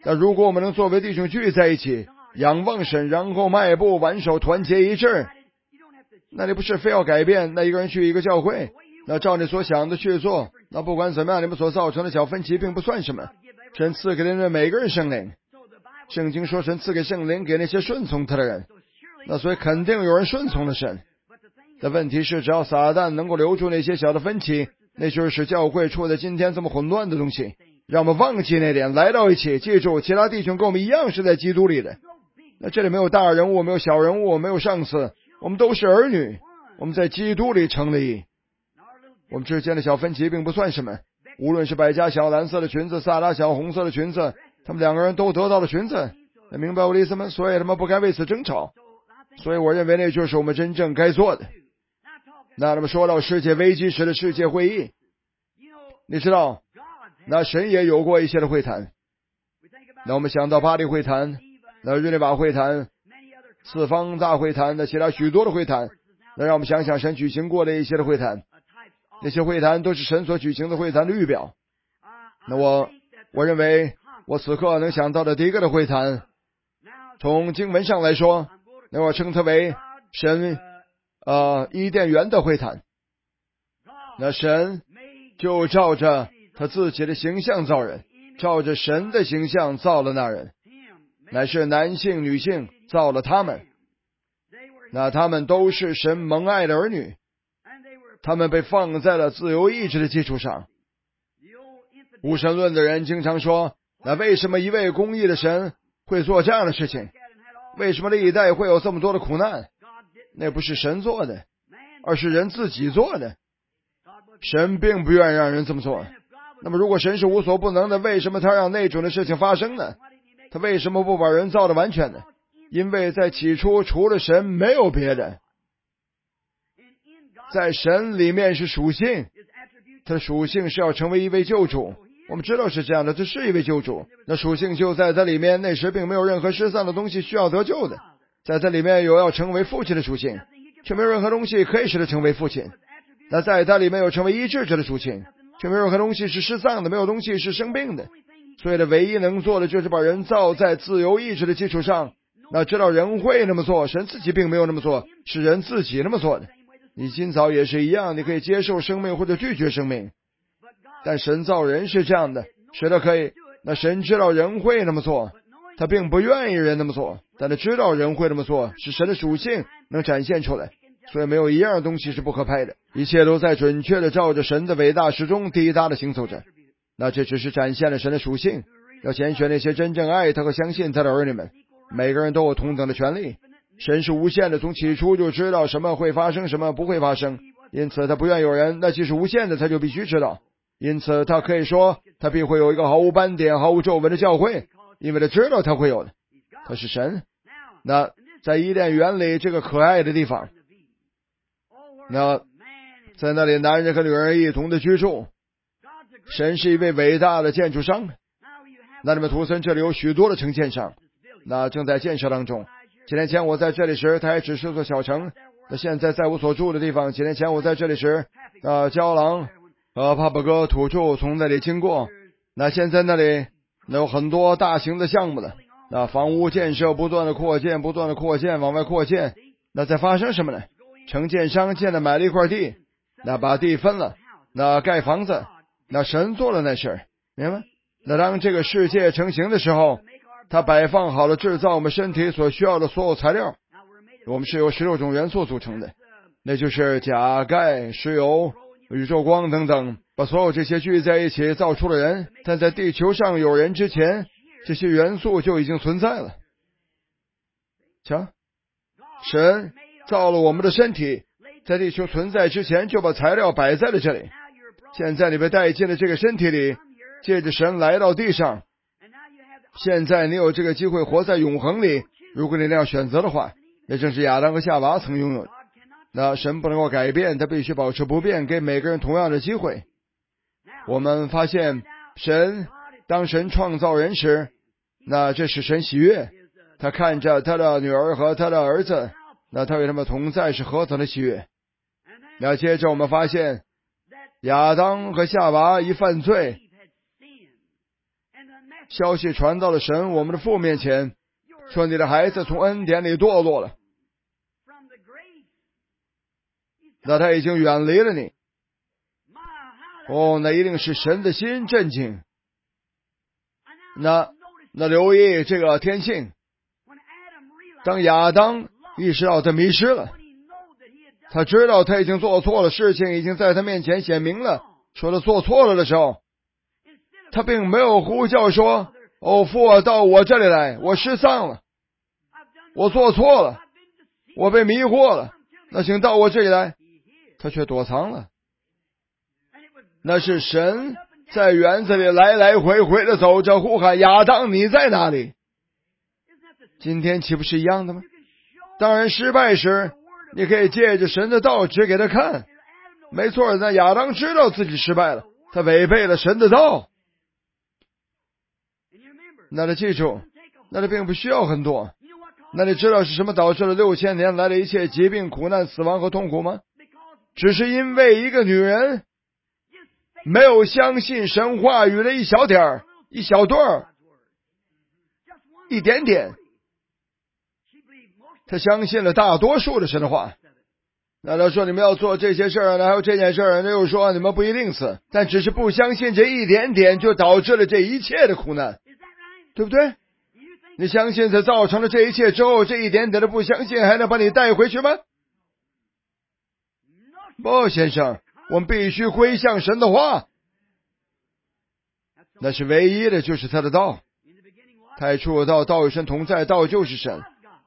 S1: 但如果我们能作为弟兄聚在一起，仰望神，然后迈步挽手团结一致，那你不是非要改变，那一个人去一个教会，那照你所想的去做，那不管怎么样，你们所造成的小分歧并不算什么。神赐给你们每个人圣灵，圣经说神赐给圣灵给那些顺从他的人，那所以肯定有人顺从了神。但问题是，只要撒旦能够留住那些小的分歧，那就是使教会处在今天这么混乱的东西。让我们忘记那点，来到一起，记住其他弟兄跟我们一样是在基督里的。那这里没有大人物，没有小人物，没有上司，我们都是儿女，我们在基督里成了一。我们之间的小分歧并不算什么，无论是百家小蓝色的裙子，萨拉小红色的裙子，他们两个人都得到了裙子，明白我的意思吗？所以他们不该为此争吵。所以我认为那就是我们真正该做的。那他们说到世界危机时的世界会议，你知道那神也有过一些的会谈。那我们想到巴黎会谈，那日内瓦会谈，四方大会谈，那其他许多的会谈，那让我们想想神举行过的一些的会谈。那些会谈都是神所举行的会谈的预表。那我认为我此刻能想到的第一个的会谈，从经文上来说，那我称它为神伊甸园的会谈。那神就照着他自己的形象造人，照着神的形象造了那人，乃是男性女性造了他们。那他们都是神蒙爱的儿女，他们被放在了自由意志的基础上。无神论的人经常说，那为什么一位公义的神会做这样的事情？为什么历代会有这么多的苦难？那不是神做的，而是人自己做的。神并不愿意让人这么做。那么如果神是无所不能的，为什么他让那种的事情发生呢？他为什么不把人造的完全呢？因为在起初除了神没有别的。在神里面是属性，他的属性是要成为一位救主。我们知道是这样的，这是一位救主，那属性就在它里面。那时并没有任何失丧的东西需要得救的，在这里面有要成为父亲的属性，却没有任何东西可以使他成为父亲。那在它里面有成为医治者的属性，却没有任何东西是失丧的，没有东西是生病的。所以呢，唯一能做的就是把人造在自由意志的基础上。那知道人会那么做，神自己并没有那么做，是人自己那么做的。你今早也是一样，你可以接受生命或者拒绝生命，但神造人是这样的，是的可以。那神知道人会那么做，他并不愿意人那么做，但他知道人会那么做，是神的属性能展现出来。所以没有一样东西是不可拍的，一切都在准确的照着神的伟大时钟滴答的行走着。那这只是展现了神的属性，要拣选那些真正爱他和相信他的儿女们。每个人都有同等的权利。神是无限的，从起初就知道什么会发生，什么不会发生，因此他不愿有人，那既是无限的，他就必须知道。因此他可以说他必会有一个毫无斑点毫无皱纹的教会，因为他知道他会有的，他是神。那在伊甸园里这个可爱的地方，那在那里男人和女人一同的居住，神是一位伟大的建筑商。那你们图森这里有许多的承建商，那正在建设当中。几年前我在这里时，它还只是座小城。那现在在我所住的地方，几年前我在这里时，郊狼和帕布哥土著从那里经过。那现在那里那有很多大型的项目了，那房屋建设不断的扩建，不断的扩建，往外扩建。那在发生什么呢？承建商建了买了一块地，那把地分了，那盖房子，那神做了那事儿，明白吗？那当这个世界成型的时候，他摆放好了制造我们身体所需要的所有材料。我们是由16种元素组成的，那就是钾、钙、石油、宇宙光等等，把所有这些聚在一起造出了人。但在地球上有人之前，这些元素就已经存在了。瞧，神造了我们的身体，在地球存在之前就把材料摆在了这里。现在你被带进了这个身体里，借着神来到地上。现在你有这个机会活在永恒里，如果你那样选择的话，也正是亚当和夏娃曾拥有的。那神不能够改变，他必须保持不变，给每个人同样的机会。我们发现当神创造人时，那这是神喜悦，他看着他的女儿和他的儿子，那他与他们同在是何等的喜悦。那接着我们发现亚当和夏娃一犯罪， 消息传到了神我们的父面前，说你的孩子从恩典里堕落了，那他已经远离了你。那一定是神的心震惊。那留意这个天性，当亚当意识到他迷失了，他知道他已经做错了，事情已经在他面前显明了，说他做错了的时候，他并没有呼叫说，父啊，到我这里来，我失丧了，我做错了，我被迷惑了，那请到我这里来。他却躲藏了。那是神在园子里来来回回的走着，呼喊亚当，你在哪里？今天岂不是一样的吗？当然失败时，你可以借着神的道指给他看。没错，那亚当知道自己失败了，他违背了神的道。那他记住，那他并不需要很多。那你知道是什么导致了6000年来的一切疾病、苦难、死亡和痛苦吗？只是因为一个女人没有相信神话语的一小点儿、一小段儿、一点点，他相信了大多数的神的话。那他说你们要做这些事儿，还有这件事儿，那又说你们不一定死，但只是不相信这一点点，就导致了这一切的苦难，对不对？你相信它造成了这一切之后，这一点点的不相信还能把你带回去吗？不，先生，我们必须归向神的话，那是唯一的，就是他的道。太初有道，道与神同在，道就是神。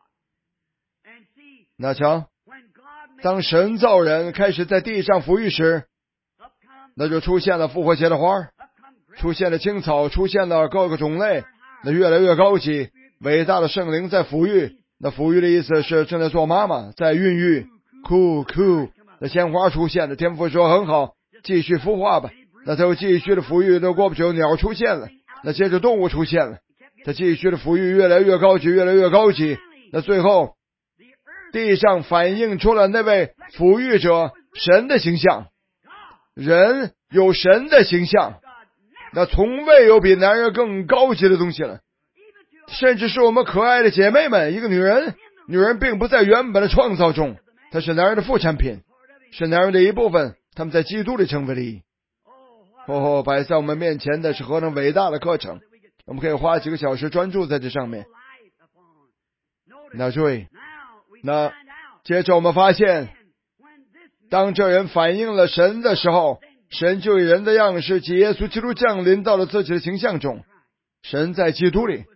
S1: 那瞧，当神造人开始在地上哺育时，那就出现了复活节的花，出现了青草，出现了各个种类，那越来越高级。伟大的圣灵在抚育，那抚育的意思是正在做妈妈，在孕育。酷，那鲜花出现了，天父说很好，继续孵化吧。那他又继续的抚育，那过不久鸟出现了，那接着动物出现了，他继续的抚育，越来越高级，越来越高级。那最后地上反映出了那位抚育者神的形象，人有神的形象，那从未有比男人更高级的东西了。甚至是我们可爱的姐妹们，一个女人并不在原本的创造中，她是男人的副产品，是男人的一部分，他们在基督里成为了一。摆在我们面前的是何等伟大的课程，我们可以花几个小时专注在这上面。那注意，那接着我们发现，当这人反映了神的时候，神就以人的样式及耶稣基督降临到了自己的形象中。神在基督里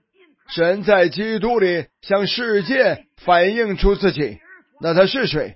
S1: 向世界反映出自己。那他是谁？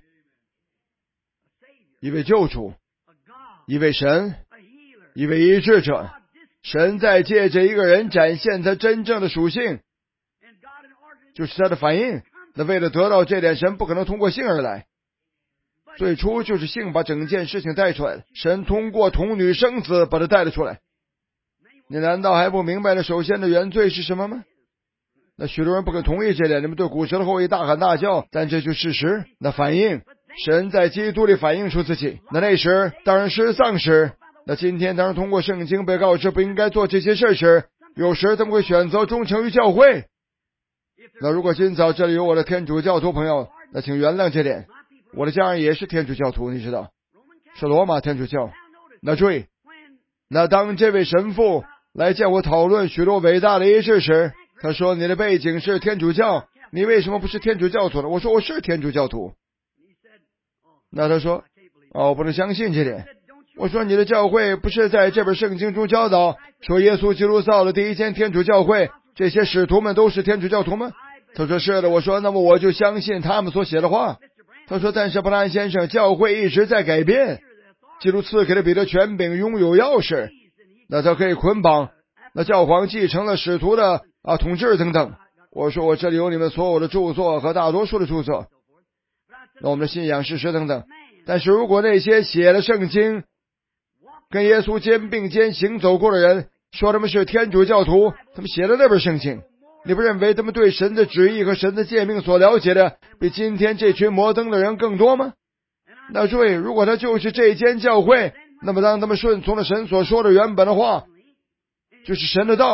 S1: 一位救主，一位神，一位医治者。神在借着一个人展现他真正的属性，就是他的反应。那为了得到这点，神不可能通过性而来，最初就是性把整件事情带出来了，神通过童女生子把它带了出来。你难道还不明白了首先的原罪是什么吗？那许多人不肯同意这点，你们对古时的后裔大喊大叫，但这就是事实。那反应，神在基督里反映出自己。那时当然失丧时，那今天当然通过圣经被告知不应该做这些事时，有时他们会选择忠诚于教会。那如果今早这里有我的天主教徒朋友，那请原谅这点，我的家人也是天主教徒，你知道，是罗马天主教。那注意，那当这位神父来见我讨论许多伟大的仪式时，他说你的背景是天主教，你为什么不是天主教徒呢？我说我是天主教徒。那他说我不能相信这点。我说你的教会不是在这本圣经中教导说耶稣基督造了第一间天主教会，这些使徒们都是天主教徒吗？他说是的。我说那么我就相信他们所写的话。他说但是布兰先生，教会一直在改变，基督赐给了彼得权柄，拥有钥匙，那他可以捆绑，那教皇继承了使徒的统治等等。我说我这里有你们所有的著作和大多数的著作，那我们的信仰事实等等。但是如果那些写了圣经跟耶稣肩并肩行走过的人说他们是天主教徒，他们写的那本圣经，你不认为他们对神的旨意和神的诫命所了解的比今天这群摩登的人更多吗？那注意，如果他就是这间教会，那么当他们顺从了神所说的原本的话，就是神的道，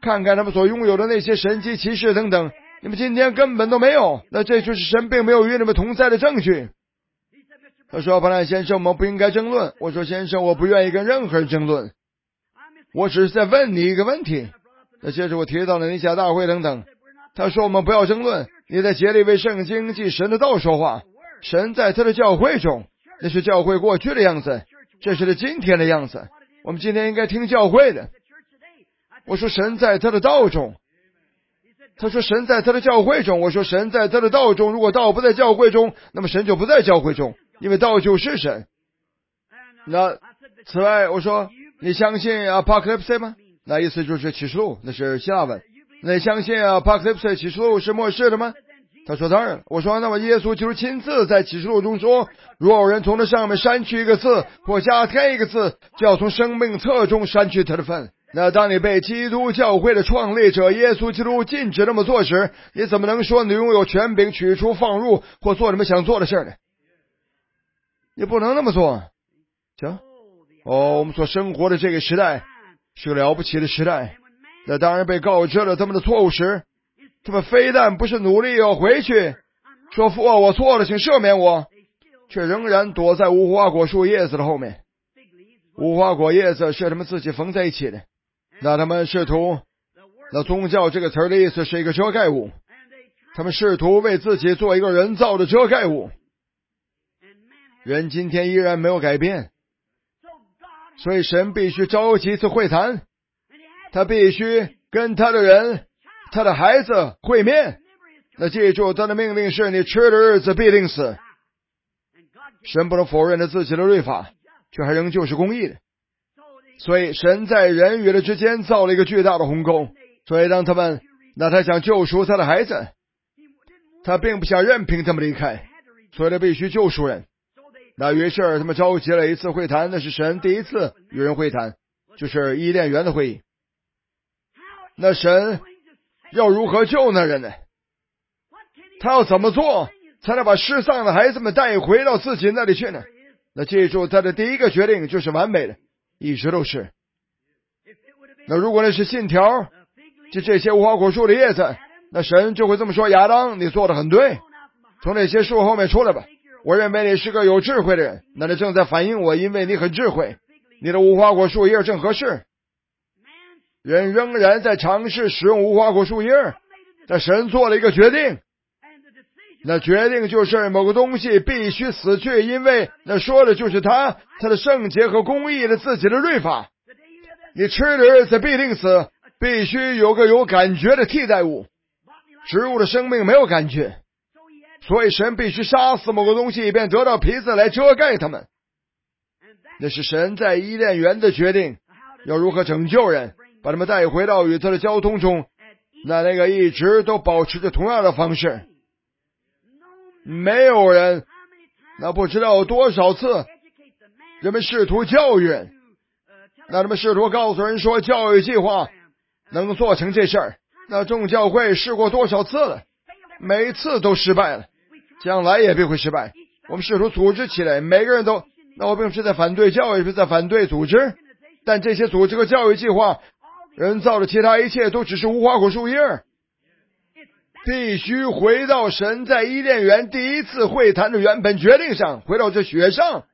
S1: 看看他们所拥有的那些神迹奇事等等，你们今天根本都没有，那这就是神并没有与你们同在的证据。他说，巴兰先生，我们不应该争论。我说，先生，我不愿意跟任何人争论，我只是在问你一个问题。那接着我提到了尼西亚大会等等，他说我们不要争论，你在竭力为圣经及神的道说话。神在他的教会中，那是教会过去的样子，这是他今天的样子，我们今天应该听教会的。我说神在他的道中，他说神在他的教会中，我说神在他的道中，如果道不在教会中，那么神就不在教会中，因为道就是神。那此外我说你相信apocalypse 吗？那意思就是启示录，那是希腊文。那你相信apocalypse 启示录是末世的吗？他说当然。我说那么耶稣就是亲自在启示录中说，如果有人从这上面删去一个字或加添一个字，就要从生命册中删去他的份。那当你被基督教会的创立者耶稣基督禁止那么做时，你怎么能说你拥有权柄取出放入或做你们想做的事呢？你不能那么做。行，我们所生活的这个时代是个了不起的时代。那当然被告知了他们的错误时，他们非但不是努力要回去说父啊，我错了，请赦免我，却仍然躲在无花果树叶子的后面。无花果叶子是他们自己缝在一起的。那他们试图，那宗教这个词的意思是一个遮盖物，他们试图为自己做一个人造的遮盖物。人今天依然没有改变，所以神必须召集一次会谈，他必须跟他的人他的孩子会面。那记住他的命令是，你吃的日子必定死。神不能否认他自己的律法，却还仍旧是公义的。所以神在人与人之间造了一个巨大的鸿沟，所以当他想救赎他的孩子，他并不想任凭他们离开，所以他必须救赎人。那于是他们召集了一次会谈，那是神第一次与人会谈，就是伊甸园的会议。那神要如何救那人呢？他要怎么做才能把失丧的孩子们带回到自己那里去呢？那记住他的第一个决定就是完美的，一直都是。那如果那是信条，就这些无花果树的叶子，那神就会这么说，亚当你做得很对，从那些树后面出来吧，我认为你是个有智慧的人，那你正在反映我，因为你很智慧，你的无花果树叶正合适。人仍然在尝试使用无花果树叶，但神做了一个决定，那决定就是某个东西必须死去，因为那说的就是他的圣洁和公义的自己的律法。你吃的日子必定死，必须有个有感觉的替代物。植物的生命没有感觉，所以神必须杀死某个东西，以便得到皮子来遮盖他们。那是神在伊甸园的决定，要如何拯救人，把他们带回到与他的交通中。那个一直都保持着同样的方式。没有人，那不知道有多少次人们试图教育人，那他们试图告诉人说教育计划能做成这事儿，那众教会试过多少次了，每一次都失败了，将来也必会失败。我们试图组织起来，每个人都，那我并不是在反对教育，不是在反对组织，但这些组织和教育计划，人造的其他一切都只是无花果树叶，必须回到神在伊甸园第一次会谈的原本决定上，回到这雪上。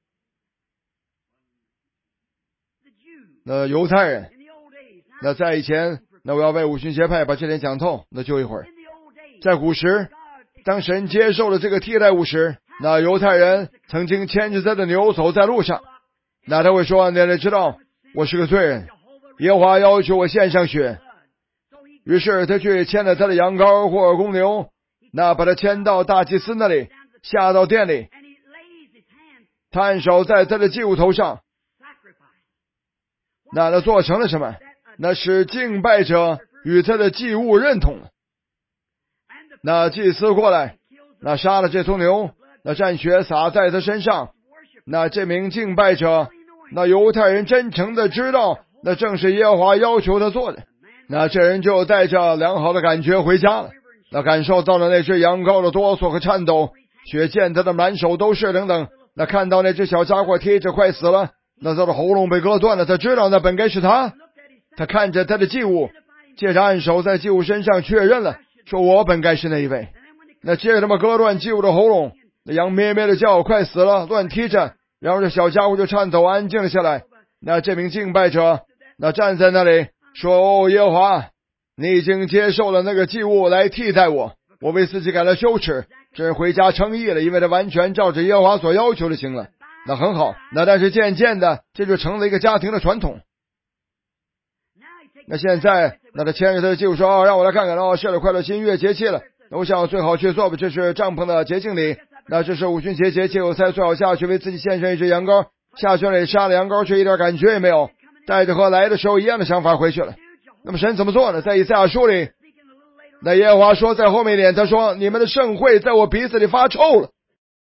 S1: 那犹太人，那在以前，那我要为五旬节派把这点讲透，那就一会儿。在古时，当神接受了这个替代物时，那犹太人曾经牵着他的牛走在路上，那他会说，你得知道我是个罪人，耶和华要求我献上血，于是他去牵了他的羊羔或公牛，那把他牵到大祭司那里，下到殿里，他按手在他的祭物头上，那他做成了什么？那使敬拜者与他的祭物认同了。那祭司过来，那杀了这头牛，那蘸血洒在他身上，那这名敬拜者，那犹太人真诚的知道那正是耶和华要求他做的，那这人就带着良好的感觉回家了，那感受到了那只羊羔的哆嗦和颤抖，血溅他的满手都是等等，那看到那只小家伙贴着快死了，那他的喉咙被割断了，他知道那本该是他看着他的祭物， 借着按手在祭物身上确认了，说我本该是那一位。那接着他们割断祭物的喉咙，那羊咩咩的叫，快死了，乱踢着，然后这小家伙就颤抖，安静了下来。那这名敬拜者，那站在那里说：哦，耶和华，你已经接受了那个祭物来替代我，我为自己感到羞耻，这人回家称义了，因为他完全照着耶和华所要求的行了。那很好，那但是渐渐的，这就成了一个家庭的传统。那现在，那他牵着他的祭物说：哦，让我来看看，哦，是了，快乐新月节气了，那我想我最好去做吧，这是帐篷的洁净礼，那这是五旬节节气，我才最好下去为自己献上一只羊羔，下去那里杀了羊羔，却一点感觉也没有，带着和来的时候一样的想法回去了。那么神怎么做呢？在以赛亚书里，那耶和华说，在后面一点，他说：你们的盛会在我鼻子里发臭了。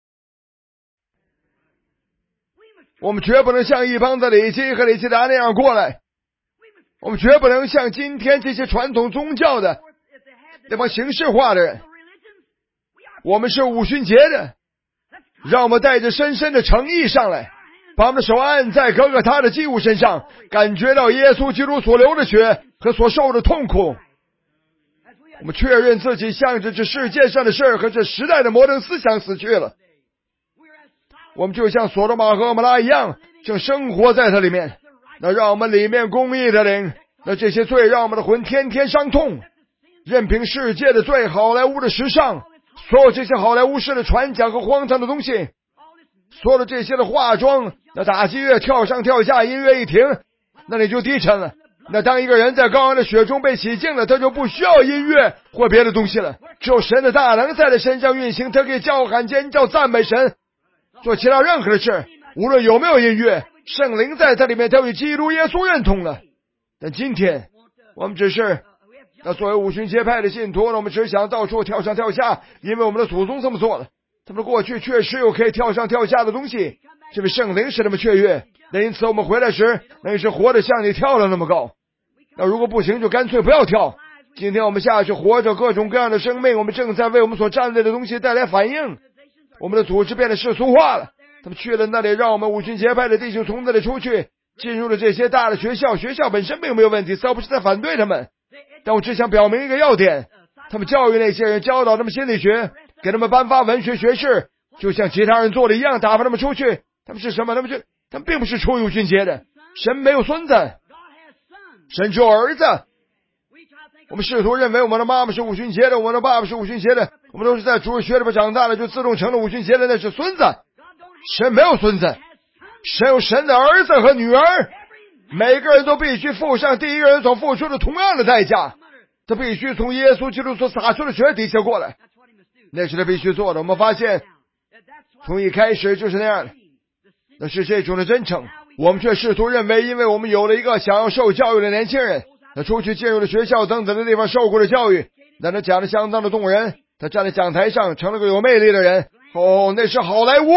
S1: 我们绝不能像一帮的里基和里基达那样过来，我们绝不能像今天这些传统宗教的那帮形式化的人。我们是五旬节的，让我们带着深深的诚意上来，把我们的手按在各个他的祭物身上，感觉到耶稣基督所流的血和所受的痛苦。我们确认自己向着这世界上的事和这时代的摩登思想死去了。我们就像所罗玛和蛾摩拉一样，正生活在它里面。那让我们里面公义的灵，那这些罪让我们的魂天天伤痛，任凭世界的罪、好莱坞的时尚，所有这些好莱坞式的传讲和荒唐的东西，所有的这些的化妆，那打击乐跳上跳下，音乐一停，那你就低沉了。那当一个人在羔羊的血中被洗净了，他就不需要音乐或别的东西了，只有神的大能在他身上运行，他可以叫喊尖叫赞美神，做其他任何的事，无论有没有音乐，圣灵在他里面，他与基督耶稣认同了。但今天我们只是那作为五旬节派的信徒，我们只想到处跳上跳下，因为我们的祖宗这么做了，他们的过去确实有可以跳上跳下的东西，这位圣灵使他们雀跃。那因此我们回来时，那也是活得像你跳了那么高。那如果不行，就干脆不要跳。今天我们下去活着各种各样的生命，我们正在为我们所站立的东西带来反应。我们的组织变得世俗化了，他们去了那里，让我们五旬节派的弟兄从那里出去，进入了这些大的学校，学校本身并没有问题，丝毫不是在反对他们。但我只想表明一个要点，他们教育那些人，教导他们心理学，给他们颁发文学学士，就像其他人做的一样，打发他们出去。他们是什么？他们并不是出于五旬节的。神没有孙子，神只有儿子。我们试图认为我们的妈妈是五旬节的，我们的爸爸是五旬节的，我们都是在主日学里边长大了，就自动成了五旬节的，那是孙子。神没有孙子，神有神的儿子和女儿，每个人都必须付上第一个人所付出的同样的代价，他必须从耶稣基督所洒出的血底下过来，那是他必须做的。我们发现从一开始就是那样的，那是这种的真诚。我们却试图认为，因为我们有了一个想要受教育的年轻人，他出去进入了学校等等的地方受过了教育，那他讲的相当的动人，他站在讲台上成了个有魅力的人。哦，那是好莱坞，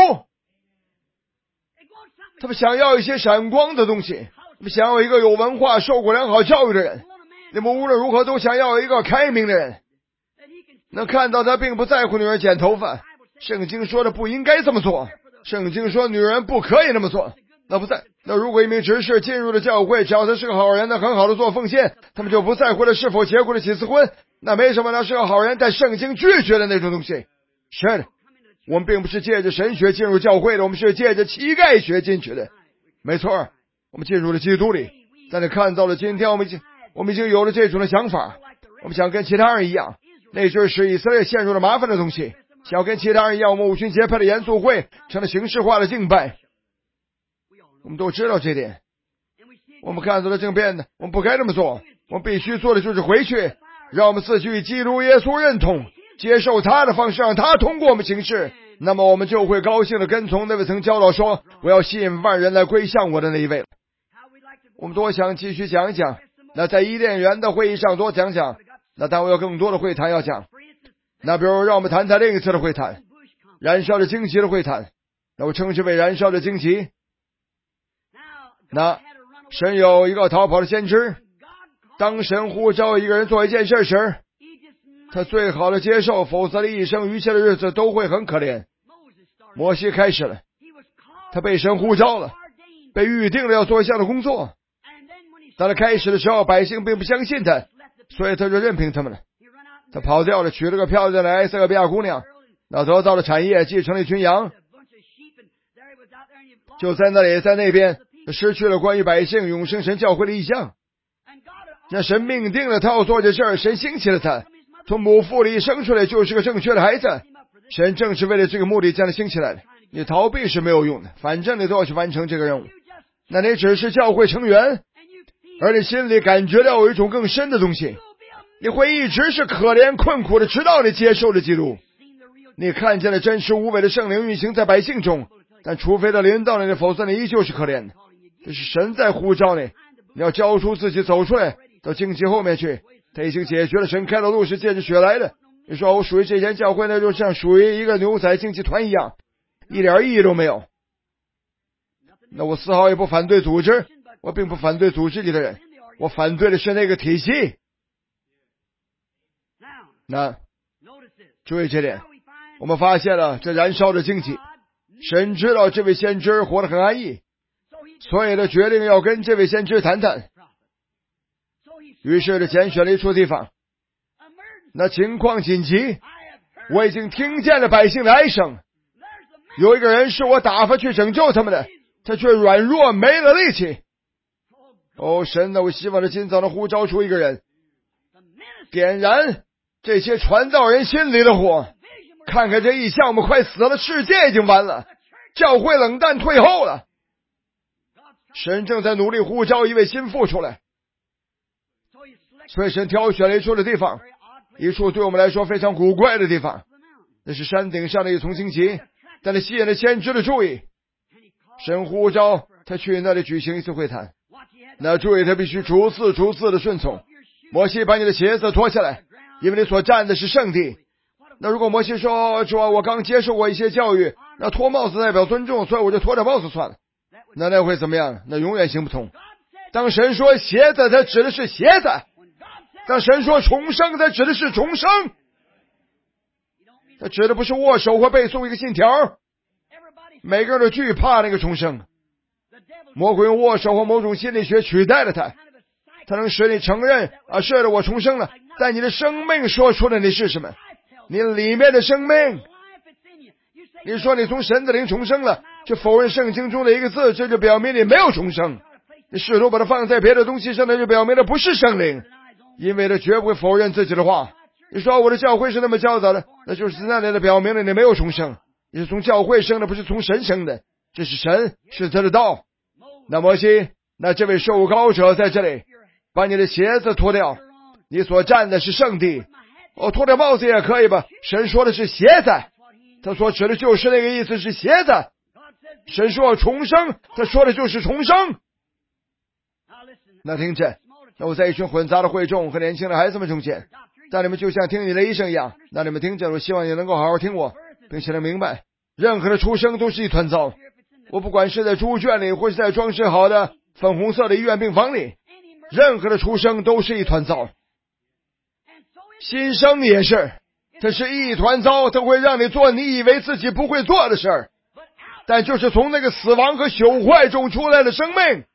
S1: 他们想要一些闪光的东西，他们想要一个有文化受过良好教育的人，你们无论如何都想要一个开明的人，能看到他并不在乎女人剪头发，圣经说的不应该这么做，圣经说女人不可以那么做。那如果一名执事进入了教会，只要他是个好人，那很好的做奉献，他们就不在乎了是否结过了几次婚，那没什么，他是个好人，但圣经拒绝了那种东西。是的，我们并不是借着神学进入教会的，我们是借着乞丐学进去的。没错，我们进入了基督里，但你看到了今天我们已经有了这种的想法，我们想跟其他人一样，那就是使以色列陷入了麻烦的东西，想要跟其他人一样，我们五旬节派的严肃会成了形式化的敬拜。我们都知道这点，我们看到了政变的，我们不该这么做，我们必须做的就是回去，让我们自己与基督耶稣认同，接受他的方式，让他通过我们行事，那么我们就会高兴的跟从那位曾教导说我要吸引万人来归向我的那一位。我们多想继续讲一讲，那在伊甸园的会议上多讲讲，那但我有更多的会谈要讲，那比如让我们谈谈另一次的会谈，燃烧的荆棘的会谈，那我称之为燃烧的荆棘。那神有一个逃跑的先知，当神呼召一个人做一件事时，他最好的接受，否则一生余下的日子都会很可怜。摩西开始了，他被神呼召了，被预定了要做一项的工作。当他开始的时候，百姓并不相信他， 所以他就任凭他们了。他跑掉了，娶了个漂亮的埃塞俄比亚姑娘，那得到了产业，继承了一群羊，就在那里，在那边失去了关于百姓永生神教会的意象。那神命定了他要做这事儿，神兴起了他，从母腹里生出来就是个正确的孩子。神正是为了这个目的将他兴起来的。你逃避是没有用的，反正你都要去完成这个任务。那你只是教会成员，而你心里感觉到有一种更深的东西，你会一直是可怜困苦的，直到你接受了基督。你看见了真实无伪的圣灵运行在百姓中，但除非他临到你，否则你依旧是可怜的。这是神在呼召你，你要交出自己，走出来到荆棘后面去。他已经解决了，神开的路是借着血来的。你说我属于这间教会，那就像属于一个牛仔竞技团一样，一点意义都没有。那我丝毫也不反对组织，我并不反对组织里的人，我反对的是那个体系。那注意这点，我们发现了这燃烧的荆棘。神知道这位先知活得很安逸，所以他决定要跟这位先知谈谈。于是他拣选了一处地方，那情况紧急，我已经听见了百姓的哀声。有一个人是我打发去拯救他们的，他却软弱没了力气。哦，神啊，我希望他今早能呼召出一个人，点燃这些传道人心里的火。看看这异象，我们快死了，世界已经完了，教会冷淡退后了。神正在努力呼召一位心腹出来，所以神挑选了一处的地方，一处对我们来说非常古怪的地方，那是山顶上的一丛荆棘，但它吸引了先知的注意。神呼召他去那里举行一次会谈。那注意，他必须逐字的顺从。摩西，把你的鞋子脱下来，因为你所站的是圣地。那如果摩西说我刚接受过一些教育，那脱帽子代表尊重，所以我就脱掉帽子算了，那会怎么样？那永远行不通。当神说鞋子，它指的是鞋子；当神说重生，它指的是重生。它指的不是握手或背诵一个信条。每个人都惧怕那个重生，魔鬼用握手或某种心理学取代了它。它能使你承认是的，我重生了，但你的生命说出了你是什么，你里面的生命。你说你从神的灵重生了，却否认圣经中的一个字，这就表明你没有重生。你试图把它放在别的东西上，那就表明它不是圣灵，因为它绝不会否认自己的话。你说我的教会是那么教导的，那就是那里的表明了你没有重生，你是从教会生的，不是从神生的。这是神，是他的道。那摩西，那这位受膏者在这里，把你的鞋子脱掉，你所站的是圣地。脱掉帽子也可以吧？神说的是鞋子，他所指的就是那个意思，是鞋子。神说重生，他说的就是重生。那听着，那我在一群混杂的会众和年轻的孩子们中间，但你们就像听你的医生一样，那你们听着，我希望你能够好好听我，并且能明白，任何的出生都是一团糟。我不管是在猪圈里，或是在装饰好的粉红色的医院病房里，任何的出生都是一团糟。新生也是，它是一团糟，它会让你做你以为自己不会做的事儿，但就是从那个死亡和朽坏中出来的生命。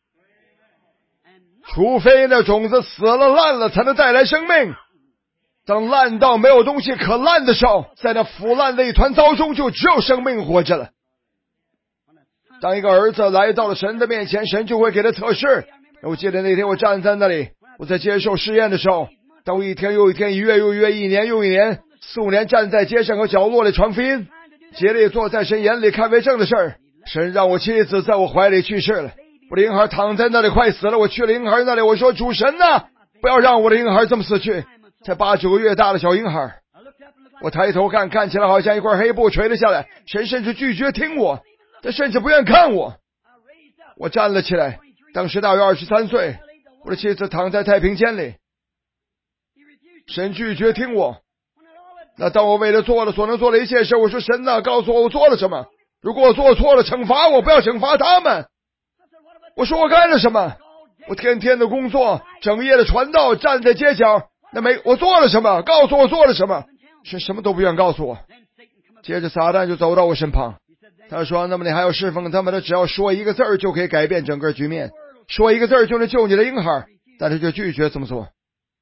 S1: 除非那种子死了烂了，才能带来生命。当烂到没有东西可烂的时候，在那腐烂的一团糟中，就只有生命活着了。当一个儿子来到了神的面前，神就会给他测试。我记得那天我站在那里，我在接受试验的时候，当我一天又一天，一月又一月，一年又一年，4、5年站在街上和角落里传福音，竭力做在神眼里看为正的事儿。神让我妻子在我怀里去世了，我的婴孩躺在那里快死了。我去了婴孩那里，我说主神啊，不要让我的婴孩这么死去，才8、9个月大的小婴孩。我抬头看，看起来好像一块黑布垂了下来。神甚至拒绝听我，他甚至不愿看我。我站了起来，当时大约23岁，我的妻子躺在太平间里。神拒绝听我。那当我为了做了所能做的一切事，我说神啊，告诉我做了什么，如果我做错了，惩罚我，不要惩罚他们。我说我干了什么？我天天的工作，整夜的传道，站在街角，我做了什么？告诉我做了什么？神什么都不愿告诉我。接着撒旦就走到我身旁，他说那么你还要侍奉他们的，只要说一个字儿就可以改变整个局面，说一个字儿就能救你的婴孩，但是就拒绝这么做。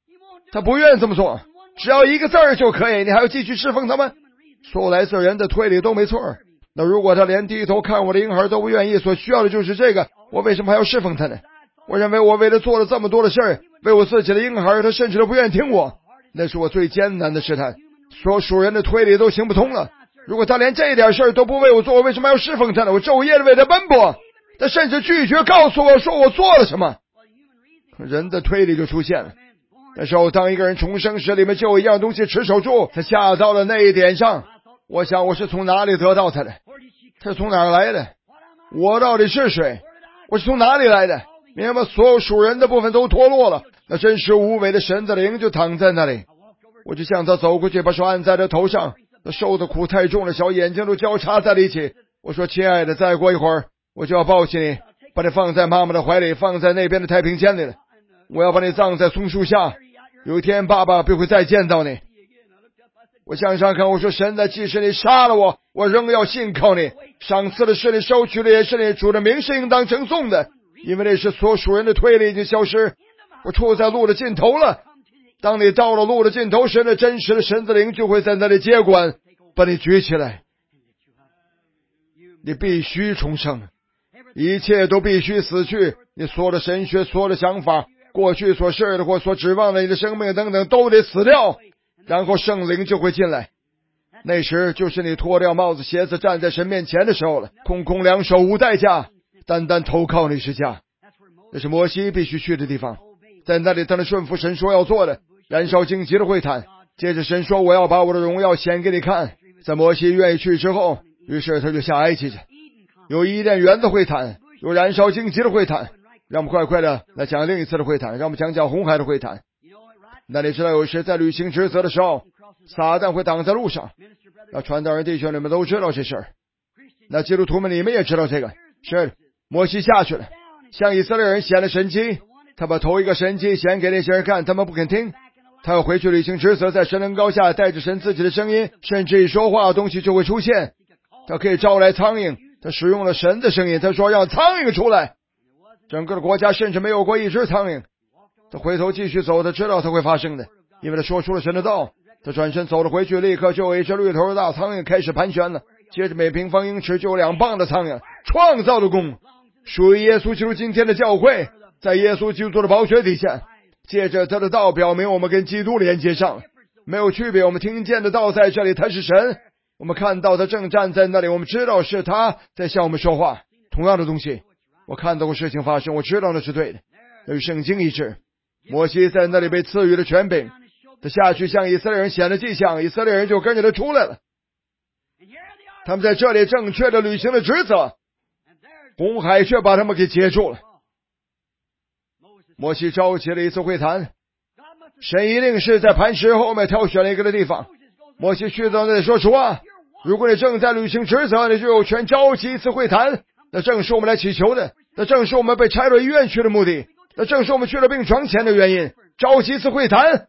S1: 他不愿这么做，只要一个字儿就可以，你还要继续侍奉他吗？说来自人的推理都没错，那如果他连低头看我的婴孩都不愿意，所需要的就是这个，我为什么还要侍奉他呢？我认为我为了做了这么多的事儿，为我自己的婴孩，他甚至都不愿意听我，那是我最艰难的试探。说属人的推理都行不通了，如果他连这点事儿都不为我做，我为什么要侍奉他呢？我昼夜的为他奔波，他甚至拒绝告诉我说我做了什么。人的推理就出现了。那时候当一个人重生时，里面就有一样东西持守住，他下到了那一点上。我想我是从哪里得到他的？他是从哪儿来的？我到底是谁？我是从哪里来的？明白，所有属人的部分都脱落了，那真实无伪的神的灵就躺在那里。我就向他走过去，把手按在他头上，他受的苦太重了，小眼睛都交叉在了一起。我说亲爱的，再过一会儿我就要抱起你，把你放在妈妈的怀里，放在那边的太平间里了。我要把你葬在松树下，有一天爸爸必会再见到你。我向上看，我说神的，即使你杀了我，我仍要信靠你，赏赐的是你，收取的也是你，主的名是应当称颂的，因为那是所属人的推理已经消失，我处在路的尽头了。当你到了路的尽头时，那真实的神的灵就会在那里接管，把你举起来。你必须重生，一切都必须死去，你所有的神学，所有的想法，过去所是的或所指望的你的生命等等都得死掉，然后圣灵就会进来。那时就是你脱掉帽子鞋子站在神面前的时候了，空空两手无代价，单单投靠你是家。这是摩西必须去的地方，在那里他能顺服神说要做的，燃烧荆棘的会谈。接着神说我要把我的荣耀显给你看。在摩西愿意去之后，于是他就下埃及去，有伊甸园的会谈，有燃烧荆棘的会谈。让我们快快的来讲另一次的会谈，让我们讲讲红海的会谈。那你知道有时在履行职责的时候，撒旦会挡在路上，那传道人弟兄你们都知道这事儿，那基督徒们你们也知道这个。是摩西下去了，向以色列人显了神迹，他把头一个神迹显给那些人看，他们不肯听，他要回去履行职责，在神灵高下带着神自己的声音，甚至一说话东西就会出现，他可以招来苍蝇，他使用了神的声音，他说让苍蝇出来，整个的国家甚至没有过一只苍蝇。他回头继续走，他知道他会发生的，因为他说出了神的道。他转身走了回去，立刻就有一只绿头的大苍蝇开始盘旋了，接着每平方英尺就有2磅的苍蝇。创造的功属于耶稣基督今天的教会，在耶稣基督的宝血底下，借着他的道表明我们跟基督连接上，没有区别。我们听见的道在这里，他是神，我们看到他正站在那里，我们知道是他在向我们说话。同样的东西，我看到过事情发生，我知道那是对的，与圣经一致。摩西在那里被赐予了权柄，他下去向以色列人显了迹象，以色列人就跟着他出来了。他们在这里正确的履行了职责，红海却把他们给截住了。摩西召集了一次会谈，神一定是在磐石后面挑选了一个的地方。摩西去到那里说，主啊，如果你正在履行职责，你就有权召集一次会谈，那正是我们来祈求的，那正是我们被差到医院去的目的，那正是我们去了病床前的原因。召集一次会谈，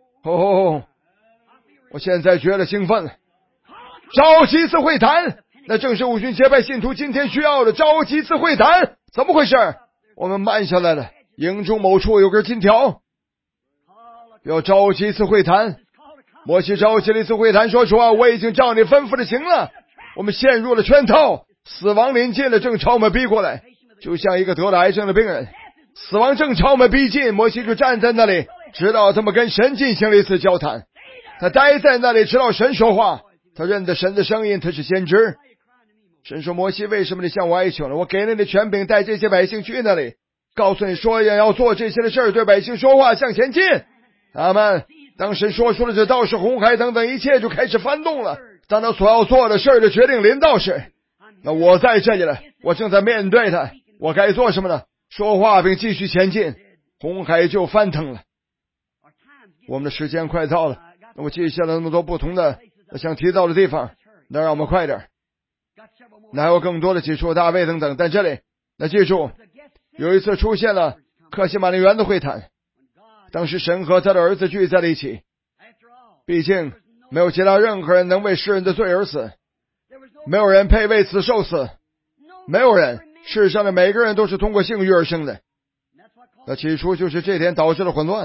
S1: 我现在觉得兴奋了。召集一次会谈，那正是五旬节派信徒今天需要的。召集一次会谈，怎么回事？我们慢下来了，营中某处有根金条，要召集一次会谈。摩西召集了一次会谈，说，主啊，我已经照你吩咐的行了，我们陷入了圈套，死亡临近了，正朝我们逼过来，就像一个得了癌症的病人，死亡正朝我们逼近。摩西就站在那里，直到他们跟神进行了一次交谈。他待在那里，直到神说话，他认得神的声音，他是先知。神说，摩西，为什么你向我哀求呢？我给了你权柄，带这些百姓去那里，告诉你说要做这些的事儿，对百姓说话，向前进。阿们。当神说出了这道是红海等等，一切就开始翻动了。当他所要做的事儿的决定临到时，那我在这里了，我正在面对他，我该做什么呢？说话并继续前进，红海就翻腾了。我们的时间快到了，我记下了那么多不同的想提到的地方，那让我们快点。那还有更多的记述大卫等等，在这里那记住，有一次出现了克西马尼园的会谈，当时神和他的儿子聚在了一起。毕竟没有其他任何人能为世人的罪而死，没有人配为此受死，没有人，世上的每个人都是通过性欲而生的。那起初就是这点导致了混乱，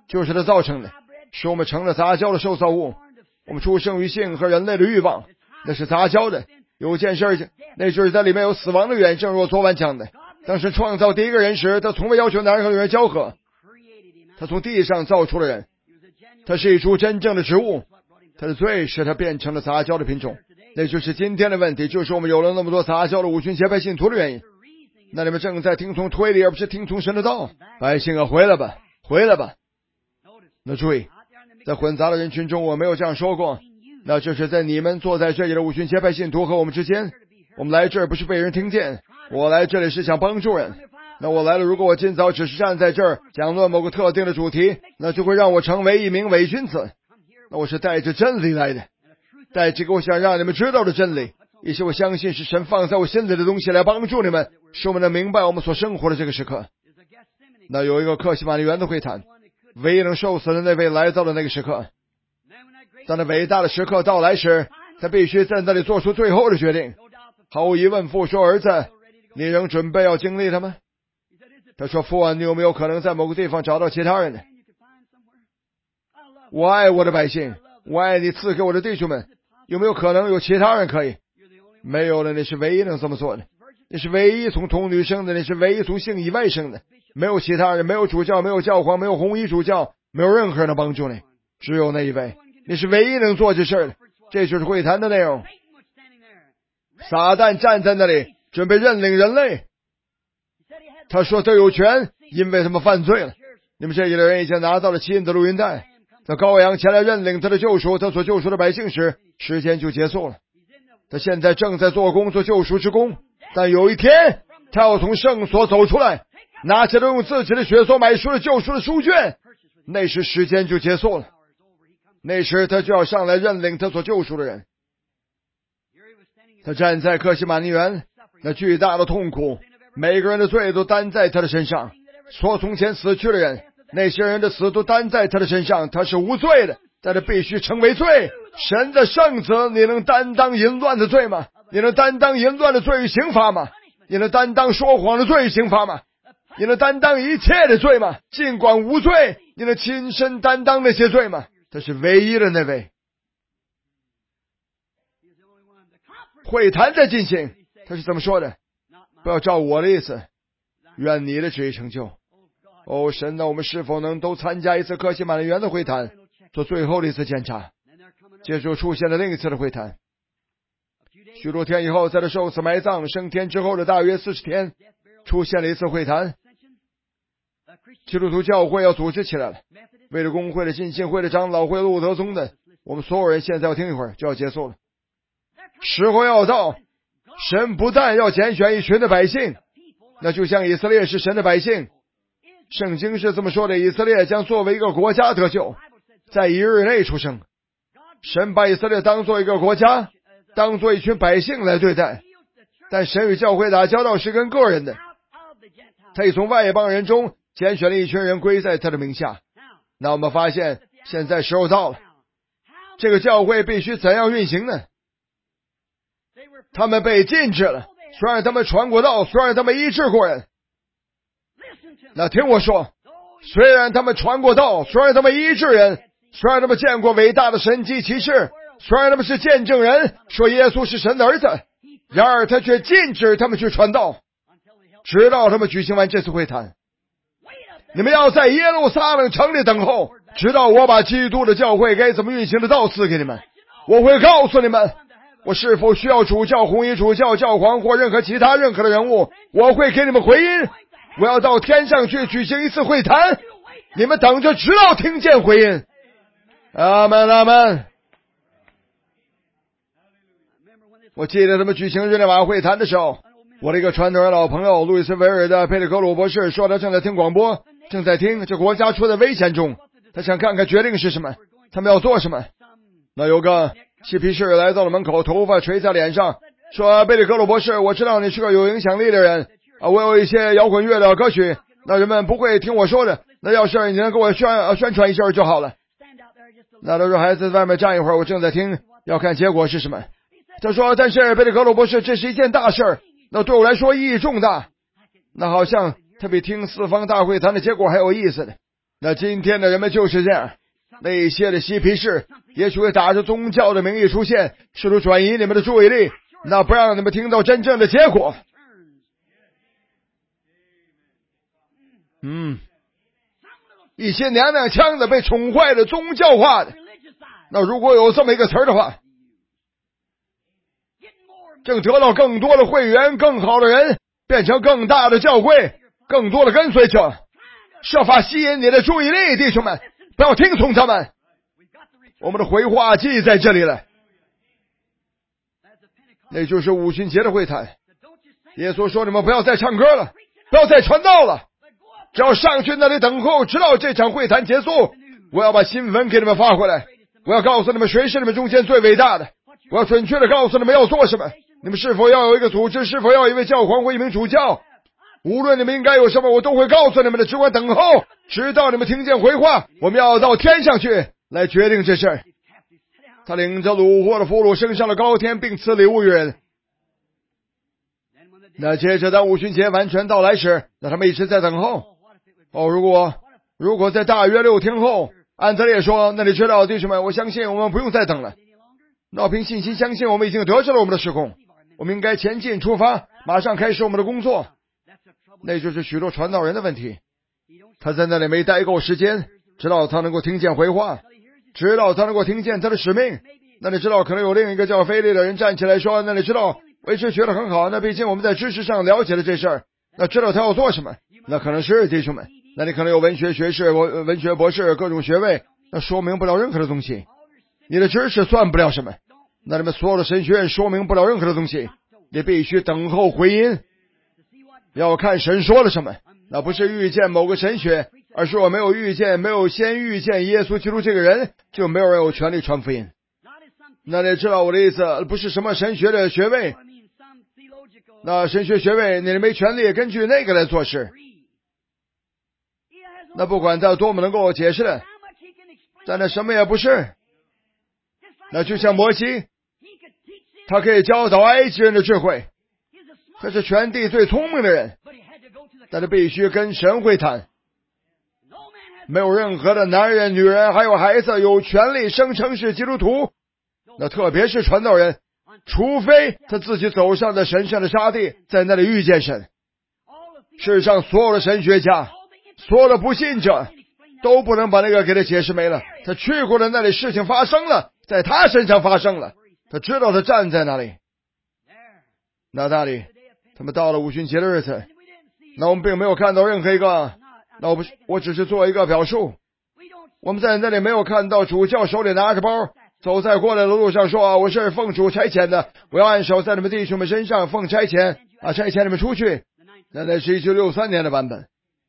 S1: 就是它造成的，使我们成了杂交的受造物。我们出生于性和人类的欲望，那是杂交的。有件事，那就是在里面有死亡的源，正如我昨晚讲的。当时创造第一个人时，他从未要求男人和女人交合，他从地上造出了人，他是一株真正的植物，他的罪使他变成了杂交的品种。那就是今天的问题，就是我们有了那么多杂交的五旬节派信徒的原因。那你们正在听从推理，而不是听从神的道。百姓啊，回来吧，回来吧。那注意，在混杂的人群中，我没有这样说过，那就是在你们坐在这里的五旬节派信徒和我们之间。我们来这儿不是被人听见，我来这里是想帮助人。那我来了，如果我今早只是站在这儿讲论某个特定的主题，那就会让我成为一名伪君子。那我是带着真理来的，带这个我想让你们知道的真理，一些我相信是神放在我心里的东西来帮助你们，使我们能明白我们所生活的这个时刻。那有一个客西马尼园的会谈，唯一能受死的那位来到了那个时刻。当那伟大的时刻到来时，他必须在那里做出最后的决定。毫无疑问，父说：“儿子，你仍准备要经历他吗？”他说：“父啊，你有没有可能在某个地方找到其他人呢？我爱我的百姓，我爱你赐给我的弟兄们，有没有可能有其他人可以？没有了，你是唯一能这么做的，你是唯一从童女生的，你是唯一从性以外生的，没有其他人，没有主教，没有教皇，没有红衣主教，没有任何人能帮助你，只有那一位，你是唯一能做这事的。”这就是会谈的内容。撒旦站在那里，准备认领人类。他说他有权，因为他们犯罪了。你们这里的人已经拿到了7印的录音带。当羔羊前来认领他的救赎，他所救赎的百姓时，时间就结束了。他现在正在做工，做救赎之功。但有一天，他要从圣所走出来，拿起了用自己的血所买赎的救赎的书卷。那时时间就结束了。那时他就要上来认领他所救赎的人。他站在客西马尼园，那巨大的痛苦，每个人的罪都担在他的身上。所从前死去的人，那些人的死都担在他的身上。他是无罪的，但他必须成为罪。神的圣子，你能担当淫乱的罪吗？你能担当淫乱的罪与刑罚吗？你能担当说谎的罪与刑罚吗？你能担当一切的罪吗？尽管无罪，你能亲身担当那些罪吗？他是唯一的那位。会谈在进行，他是怎么说的？不要照我的意思，愿你的旨意成就。哦，神啊，我们是否能都参加一次客西马尼园的会谈，做最后的一次检查？接着出现了另一次的会谈。许多天以后，在他受死埋葬升天之后的大约40天，出现了一次会谈。基督徒教会要组织起来了，为了公会的、浸信会的、长老会、路德宗的，我们所有人现在要听一会儿就要结束了。时候要到，神不但要拣选一群的百姓，那就像以色列是神的百姓。圣经是这么说的，以色列将作为一个国家得救，在一日内出生。神把以色列当作一个国家，当作一群百姓来对待。但神与教会打交道是跟个人的，他已从外邦人中拣选了一群人归在他的名下。那我们发现现在时候到了，这个教会必须怎样运行呢？他们被禁止了，虽然他们传过道，虽然他们医治过人。那听我说，虽然他们传过道，虽然他们医治人，虽然他们见过伟大的神迹奇事，虽然他们是见证人，说耶稣是神的儿子，然而他却禁止他们去传道，直到他们举行完这次会谈。你们要在耶路撒冷城里等候，直到我把基督的教会该怎么运行的道赐给你们。我会告诉你们，我是否需要主教、红衣主教、教皇或任何其他任何的人物，我会给你们回音。我要到天上去举行一次会谈，你们等着直到听见回音。阿们阿们。我记得他们举行日内瓦会谈的时候，我的一个传统的老朋友路易斯维尔的佩里格鲁博士说，他正在听广播，正在听这国家处在危险中，他想看看决定是什么，他们要做什么。那有个嬉皮士来到了门口，头发垂在脸上，说，贝里格鲁博士，我知道你是个有影响力的人啊，我有一些摇滚乐的歌曲，那人们不会听我说的，那要是你能给我宣传一下就好了。那他说，孩子在外面站一会儿，我正在听，要看结果是什么。他说，但是贝里格鲁博士，这是一件大事，那对我来说意义重大，那好像他比听四方大会谈的结果还有意思的。 那今天的人们就是这样，那些的嬉皮士也许会打着宗教的名义出现，试图转移你们的注意力，那不让你们听到真正的结果。一些娘娘腔的被宠坏的宗教化的，那如果有这么一个词儿的话，正得到更多的会员，更好的人，变成更大的教会，更多的跟随者，设法吸引你的注意力，弟兄们，不要听从他们。我们的回话记在这里了，那就是五旬节的会谈。耶稣说，你们不要再唱歌了，不要再传道了，只要上去那里等候，直到这场会谈结束。我要把新闻给你们发回来，我要告诉你们谁是你们中间最伟大的，我要准确的告诉你们要做什么，你们是否要有一个组织，是否要一位教皇或一名主教，无论你们应该有什么，我都会告诉你们的，只管等候，直到你们听见回话。我们要到天上去来决定这事儿。他领着虏获的俘虏升上了高天，并赐礼物于人。那接着当五旬节完全到来时，那他们一直在等候。如果在大约6天后，安德烈说，那你知道弟兄们，我相信我们不用再等了，那凭信心相信我们已经得着了我们的时空，我们应该前进出发，马上开始我们的工作。那就是许多传道人的问题，他在那里没待够时间，直到他能够听见回话，直到他能够听见他的使命。那你知道可能有另一个叫菲利的人站起来说，那你知道我一直学得很好，那毕竟我们在知识上了解了这事儿，那知道他要做什么。那可能是弟兄们，那你可能有文学学士、文学博士各种学位，那说明不了任何的东西，你的知识算不了什么，那你们所有的神学院说明不了任何的东西。你必须等候回音，要看神说了什么，那不是遇见某个神学，而是我没有先遇见耶稣基督这个人，就没有人有权利传福音。那你知道我的意思，不是什么神学的学位，那神学学位你没权利根据那个来做事。那不管他多么能够解释的，但那什么也不是。那就像摩西，他可以教导埃及人的智慧，他是全地最聪明的人，但他必须跟神会谈。没有任何的男人、女人还有孩子有权利声称是基督徒，那特别是传道人，除非他自己走上的神圣的沙地，在那里遇见神。世上所有的神学家，所有的不信者都不能把那个给他解释没了。他去过的那里，事情发生了，在他身上发生了，他知道他站在那里。那里他们到了五旬节的日子，那我们并没有看到任何一个，那我只是做一个表述，我们在那里没有看到主教手里拿着包走在过来的路上说，我是奉主差遣的，我要按手在你们弟兄们身上，奉差遣差遣你们出去。那是1963年的版本，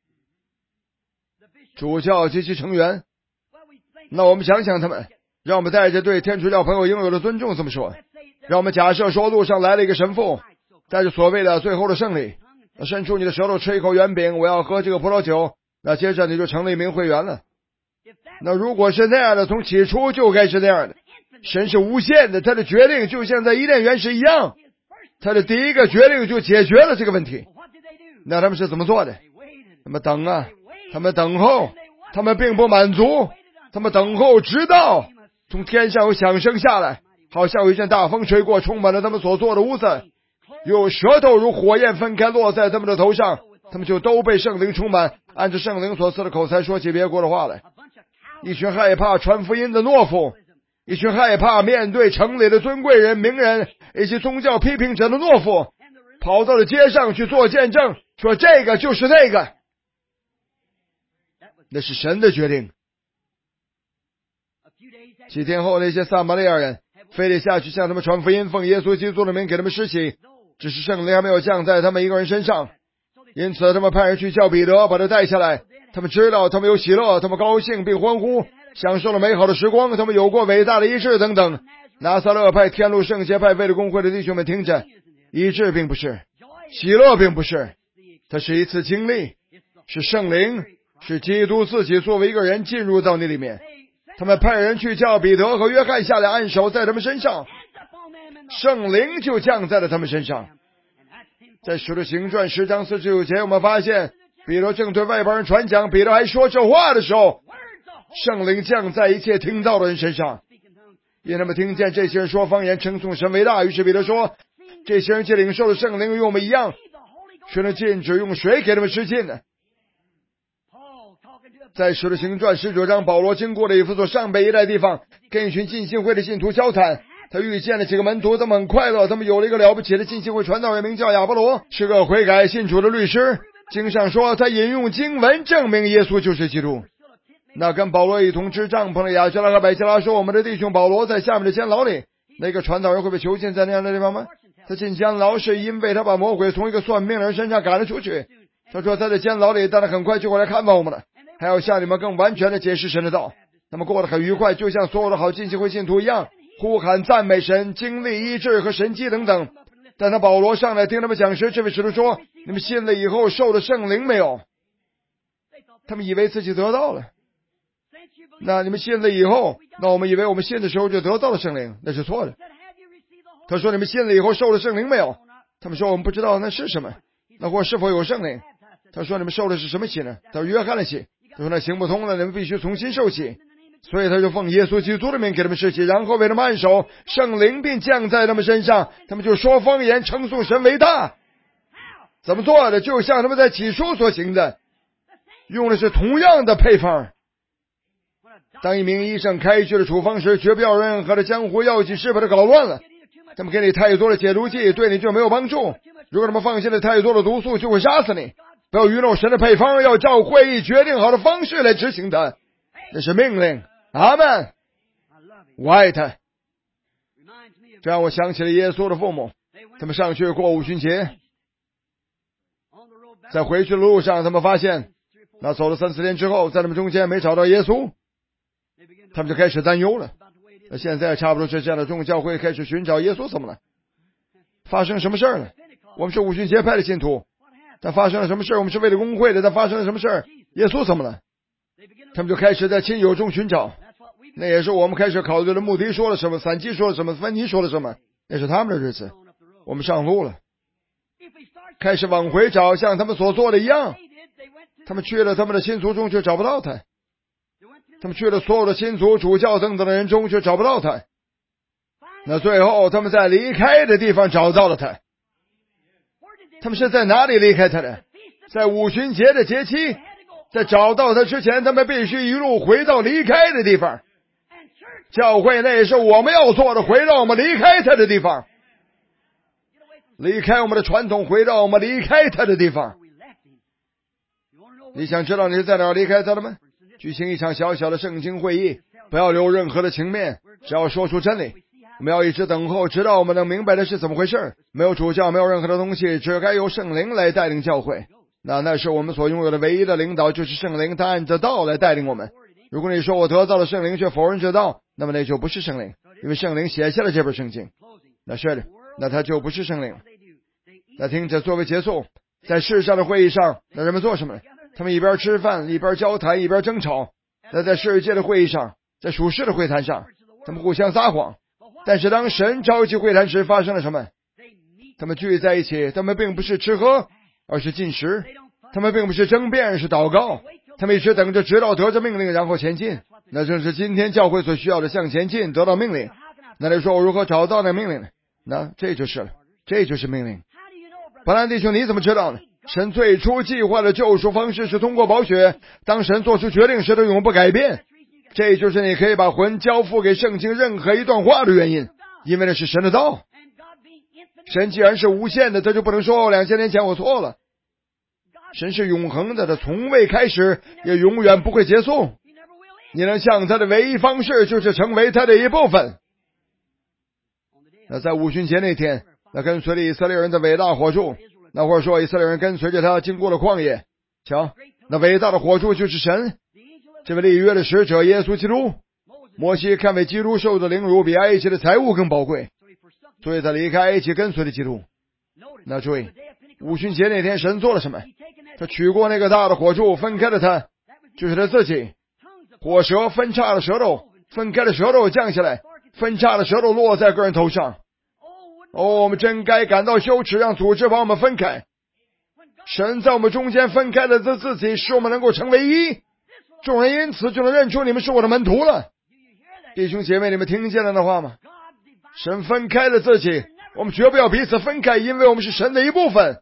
S1: 主教及其成员。那我们想想他们，让我们带着对天主教朋友应有的尊重这么说，让我们假设说路上来了一个神父，带着所谓的最后的胜利，伸出你的舌头吃一口圆饼，我要喝这个葡萄酒，那接着你就成了一名会员了。那如果是那样的，从起初就该是那样的。神是无限的，他的决定就像在伊甸园时一样，他的第一个决定就解决了这个问题。那他们是怎么做的？他们等啊，他们等候，他们并不满足，他们等候直到从天上有响声下来，好像有一阵大风吹过，充满了他们所坐的屋子，有舌头如火焰分开落在他们的头上，他们就都被圣灵充满，按着圣灵所赐的口才说起别国的话来。一群害怕传福音的懦夫，一群害怕面对城里的尊贵人、名人以及宗教批评者的懦夫，跑到了街上去做见证，说这个就是那个。那是神的决定。几天后，那些撒玛利亚人非得下去向他们传福音，奉耶稣基督的名给他们施洗，只是圣灵还没有降在他们一个人身上，因此他们派人去叫彼得把他带下来。他们知道他们有喜乐，他们高兴并欢呼，享受了美好的时光，他们有过伟大的医治等等。拿撒勒派、天路圣协派、卫理公会的弟兄们听着，医治并不是，喜乐并不是，它是一次经历，是圣灵，是基督自己作为一个人进入到你里面。他们派人去叫彼得和约翰下来按手在他们身上，圣灵就降在了他们身上。在使徒行传10章49节，我们发现彼得正对外邦人传讲，彼得还说这话的时候，圣灵降在一切听到的人身上，因为他们听见这些人说方言，称颂神为大。于是彼得说，这些人既领受了圣灵，与我们一样，却能禁止用水给他们施浸呢。在使徒行传19章，保罗经过了以弗所上北一带地方，跟一群浸信会的信徒交谈。他遇见了几个门徒，他们很快乐，他们有了一个了不起的浸信会传道人，名叫亚波罗，是个悔改信主的律师。经上说，他引用经文证明耶稣就是基督。那跟保罗一同支帐篷的亚基拉和百基拉说，我们的弟兄保罗在下面的监牢里。那个传道人会被囚禁在那样的地方吗？他进监牢是因为他把魔鬼从一个算命人身上赶了出去。他说他在监牢里，但他很快就会来看望我们了，还要向你们更完全的解释神的道。他们过得很愉快，就像所有的好浸信会信徒一样，呼喊赞美神，经历医治和神迹等等。但当保罗上来听他们讲时，这位使徒说，你们信了以后受了圣灵没有？他们以为自己得到了。那你们信了以后，那我们以为我们信的时候就得到了圣灵，那是错的。他说你们信了以后受了圣灵没有？他们说我们不知道那是什么，那或是否有圣灵？他说你们受的是什么洗呢？他说约翰的洗。他说那行不通了，你们必须重新受洗。所以他就奉耶稣基督的名给他们施洗，然后为他们按手，圣灵并降在他们身上，他们就说方言，称颂神为大。怎么做的？就像他们在起初所行的，用的是同样的配方。当一名医生开具了处方时，绝不要任何的江湖药剂师把它搞乱了。他们给你太多的解毒剂，对你就没有帮助。如果他们放进了太多的毒素，就会杀死你。不要愚弄神的配方，要照会议决定好的方式来执行它，这是命令。阿们。我爱他。这让我想起了耶稣的父母，他们上去过五旬节，在回去的路上，他们发现那走了3-4天之后，在他们中间没找到耶稣，他们就开始担忧了。那现在差不多是这样的，众教会开始寻找耶稣，怎么了？发生什么事了？我们是五旬节派的信徒，但发生了什么事？我们是为了公会的，但发生了什么事？耶稣怎么了？他们就开始在亲友中寻找。那也是我们开始考虑的。穆迪说了什么，散基说了什么，芬尼说了什么，那是他们的日子。我们上路了，开始往回找，像他们所做的一样。他们去了他们的亲族中，却找不到他。他们去了所有的亲族、主教等等的人中，却找不到他。那最后他们在离开的地方找到了他。他们是在哪里离开他的？在五旬节的节期。在找到他之前，他们必须一路回到离开的地方。教会那也是我们要做的，回到我们离开他的地方，离开我们的传统，回到我们离开他的地方。你想知道你是在哪儿离开他的吗？举行一场小小的圣经会议，不要留任何的情面，只要说出真理。我们要一直等候，直到我们能明白的是怎么回事。没有主教，没有任何的东西，只该由圣灵来带领教会。那是我们所拥有的唯一的领导，就是圣灵，他按着道来带领我们。如果你说我得到了圣灵却否认这道，那么那就不是圣灵，因为圣灵写下了这本圣经。那是的，那他就不是圣灵。那听着，作为结束，在世上的会议上，那人们做什么呢？他们一边吃饭，一边交谈，一边争吵。那在世界的会议上，在属世的会谈上，他们互相撒谎。但是当神召集会谈时，发生了什么？他们聚在一起，他们并不是吃喝，而是进食。他们并不是争辩，是祷告。他们一直等着，直到得着命令，然后前进。那正是今天教会所需要的，向前进，得到命令。那你说我如何找到那命令呢？那这就是了，这就是命令。伯兰弟兄，你怎么知道呢？神最初计划的救赎方式是通过宝血。当神做出决定时，他永不改变。这就是你可以把魂交付给圣经任何一段话的原因，因为那是神的道。神既然是无限的，他就不能说2000年前我错了。神是永恒的，他从未开始，也永远不会结束。你能向他的唯一方式，就是成为他的一部分。那在五旬节那天，那跟随了以色列人的伟大火柱，那或者说以色列人跟随着他经过了旷野。瞧，那伟大的火柱就是神，这位立约的使者耶稣基督。摩西看为基督受的凌辱比埃及的财物更宝贵，所以他离开埃及跟随了基督。那注意，五旬节那天神做了什么？他取过那个大的火柱，分开了他，就是他自己。火蛇分叉了舌头，分开了舌头降下来，分叉的舌头落在个人头上。哦，我们真该感到羞耻，让组织把我们分开。 神在我们中间分开了自己，使我们能够成为一。众人因此就能认出你们是我的门徒了。弟兄姐妹，你们听见了那话吗？神分开了自己，我们绝不要彼此分开，因为我们是神的一部分。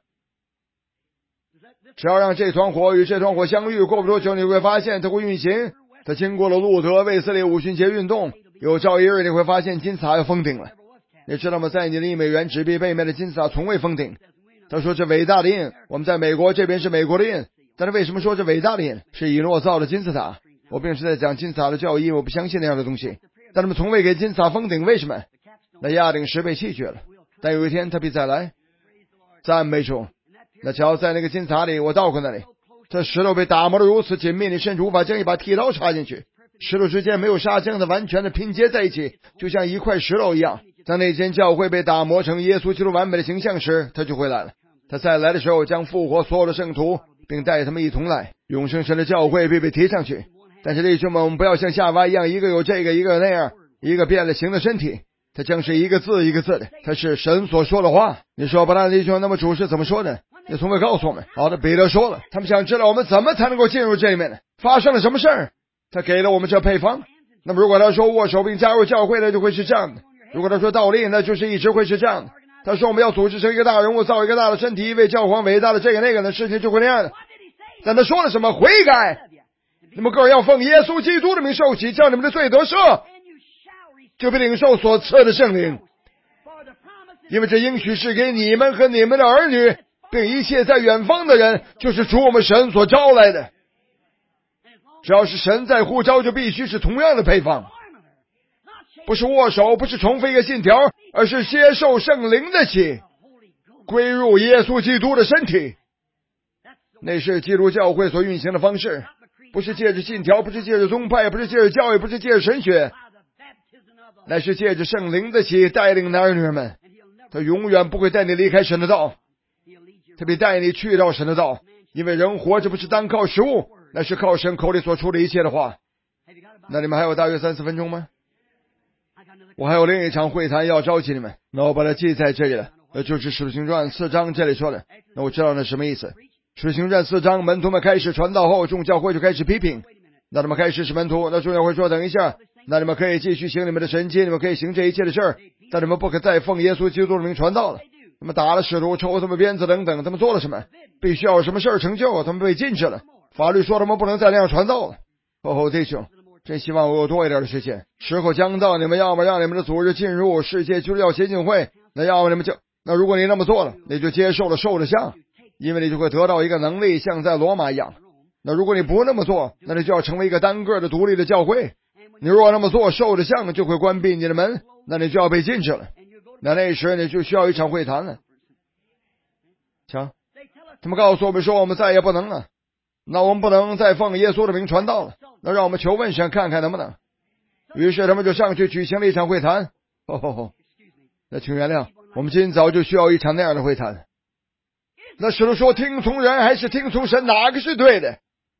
S1: 只要让这团火与这团火相遇，过不多久你会发现它会运行。它经过了路德、卫斯理五旬节运动，有朝一日你会发现金字塔要封顶了。你知道吗？在你的1美元纸币背面的金字塔从未封顶。他说这伟大的印，我们在美国这边是美国的印，但是为什么说这伟大的印是以诺造的金字塔？我并是在讲金字塔的教义，我不相信那样的东西。但他们从未给金字塔封顶，为什么？那压顶石被弃绝了，但有一天他必再来。赞美主。那瞧，在那个金字塔里，我到过那里，这石头被打磨得如此紧密，你甚至无法将一把剃刀插进去。石头之间没有砂浆的完全的拼接在一起，就像一块石头一样。当那间教会被打磨成耶稣基督完美的形象时，他就回来了。他再来的时候将复活所有的圣徒，并带他们一同来，永生神的教会必被提上去。但是弟兄们，我们不要像夏娃一样，一个有这个，一个有那样，一个变了形的身体。它将是一个字一个字的，它是神所说的话。你说不然弟兄，那么主是怎么说的？你从未告诉我们。好的，彼得说了，他们想知道我们怎么才能够进入这里面呢？发生了什么事儿？他给了我们这配方。那么如果他说握手并加入教会呢，就会是这样的。如果他说倒立，那就是一直会是这样的。他说我们要组织成一个大人物，造一个大的身体，为教皇伟大的这个那个的事情就会那样的。但他说了什么？悔改！你们个人要奉耶稣基督的名受洗，叫你们的罪得赦，就必领受所赐的圣灵。因为这应许是给你们和你们的儿女，并一切在远方的人，就是主我们神所招来的。只要是神在呼召，就必须是同样的配方，不是握手，不是重复一个信条，而是接受圣灵的洗，归入耶稣基督的身体。那是基督教会所运行的方式，不是借着信条，不是借着宗派，不是借着教育，不是借着神学，乃是借着圣灵的洗带领男儿女儿们。他永远不会带你离开神的道，他必带你去到神的道。因为人活着不是单靠食物，那是靠神口里所出的一切的话。那你们还有大约3-4分钟吗？我还有另一场会谈要召集你们，那我把它记在这里了，就是使徒行传4章这里说的。那我知道那什么意思。使徒行传4章，门徒们开始传道后，众教会就开始批评。那他们开始是门徒，那众教会说等一下，那你们可以继续行你们的神迹，你们可以行这一切的事儿，但你们不可再奉耶稣基督的名传道了。他们打了使徒，抽他们鞭子等等，他们做了什么？必须要有什么事儿成就，他们被禁止了。法律说他们不能再那样传道了。弟兄，真希望我有多一点的时间。时候将到，你们要么让你们的组织进入世界基督教协进会，那要么你们就，那如果你那么做了，你就接受了受的像，因为你就会得到一个能力，像在罗马一样。那如果你不那么做，那你就要成为一个单个的独立的教会。你如果那么做，受的像就会关闭你的门，那你就要被禁止了。那时你就需要一场会谈了。瞧，他们告诉我们说我们再也不能了，那我们不能再奉耶稣的名传道了，那让我们求问神看看能不能。于是他们就上去举行了一场会谈。那请原谅，我们今早就需要一场那样的会谈。那使徒说听从人还是听从神，哪个是对的？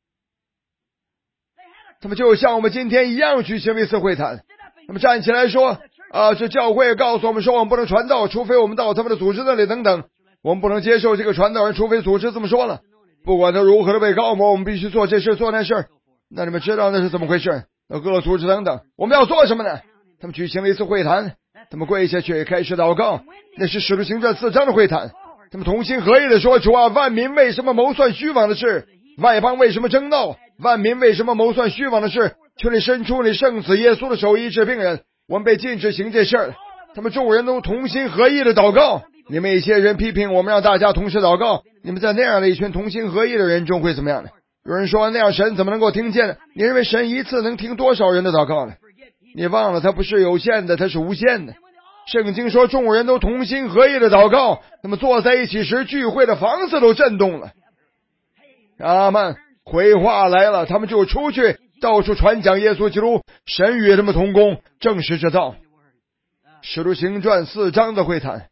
S1: 他们就像我们今天一样举行了一次会谈。他们站起来说这教会告诉我们说我们不能传道，除非我们到他们的组织那里等等，我们不能接受这个传道人，除非组织这么说了。不管他如何的被高摩，我们必须做这事做那事。那你们知道那是怎么回事？各个组织等等，我们要做什么呢？他们举行了一次会谈，他们跪下去开始祷告。那是使徒行传4章的会谈。他们同心合意的说，主啊，万民为什么谋算虚妄的事？外邦为什么争闹？万民为什么谋算虚妄的事？求你伸出你圣子耶稣的手医治病人。我们被禁止行这事儿了。他们众人都同心合意的祷告。你们一些人批评我们，让大家同时祷告。你们在那样的一群同心合意的人中会怎么样呢？有人说那样神怎么能够听见呢？你认为神一次能听多少人的祷告呢？你忘了他不是有限的，他是无限的。圣经说众人都同心合意的祷告，那么坐在一起时，聚会的房子都震动了。阿们，回话来了，他们就出去到处传讲耶稣基督，神与他们同工，证实这道。使徒行传4章的会谈。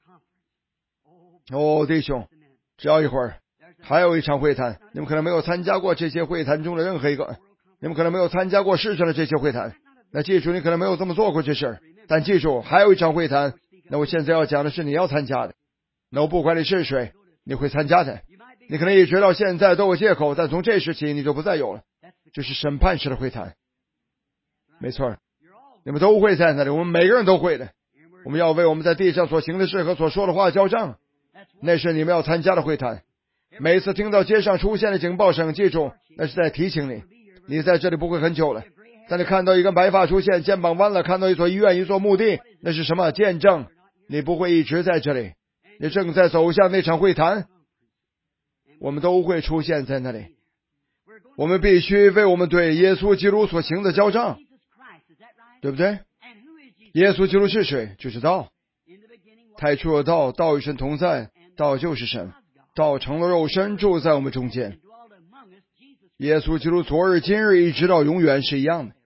S1: 弟兄，只要一会儿还有一场会谈，你们可能没有参加过这些会谈中的任何一个，你们可能没有参加过世上的这些会谈。那记住，你可能没有这么做过这事，但记住还有一场会谈。那我现在要讲的是你要参加的。那我不管你是谁，你会参加的。 你可能一直到现在都有借口，但从这时起你就不再有了。这是审判式的会谈。没错，你们都会在那里，我们每个人都会的。我们要为我们在地上所行的事和所说的话交账，那是你们要参加的会谈。每次听到街上出现的警报声，记住，那是在提醒你，你在这里不会很久了。当你看到一根白发出现，肩膀弯了，看到一所医院，一座墓地，那是什么？见证你不会一直在这里，你正在走向那场会谈。我们都会出现在那里，我们必须为我们对耶稣基督所行的交账，对不对？耶稣基督是谁？就是道。太初有道，道与神同在，道就是神，道成了肉身，住在我们中间。耶稣基督昨日今日一直到永远是一样的。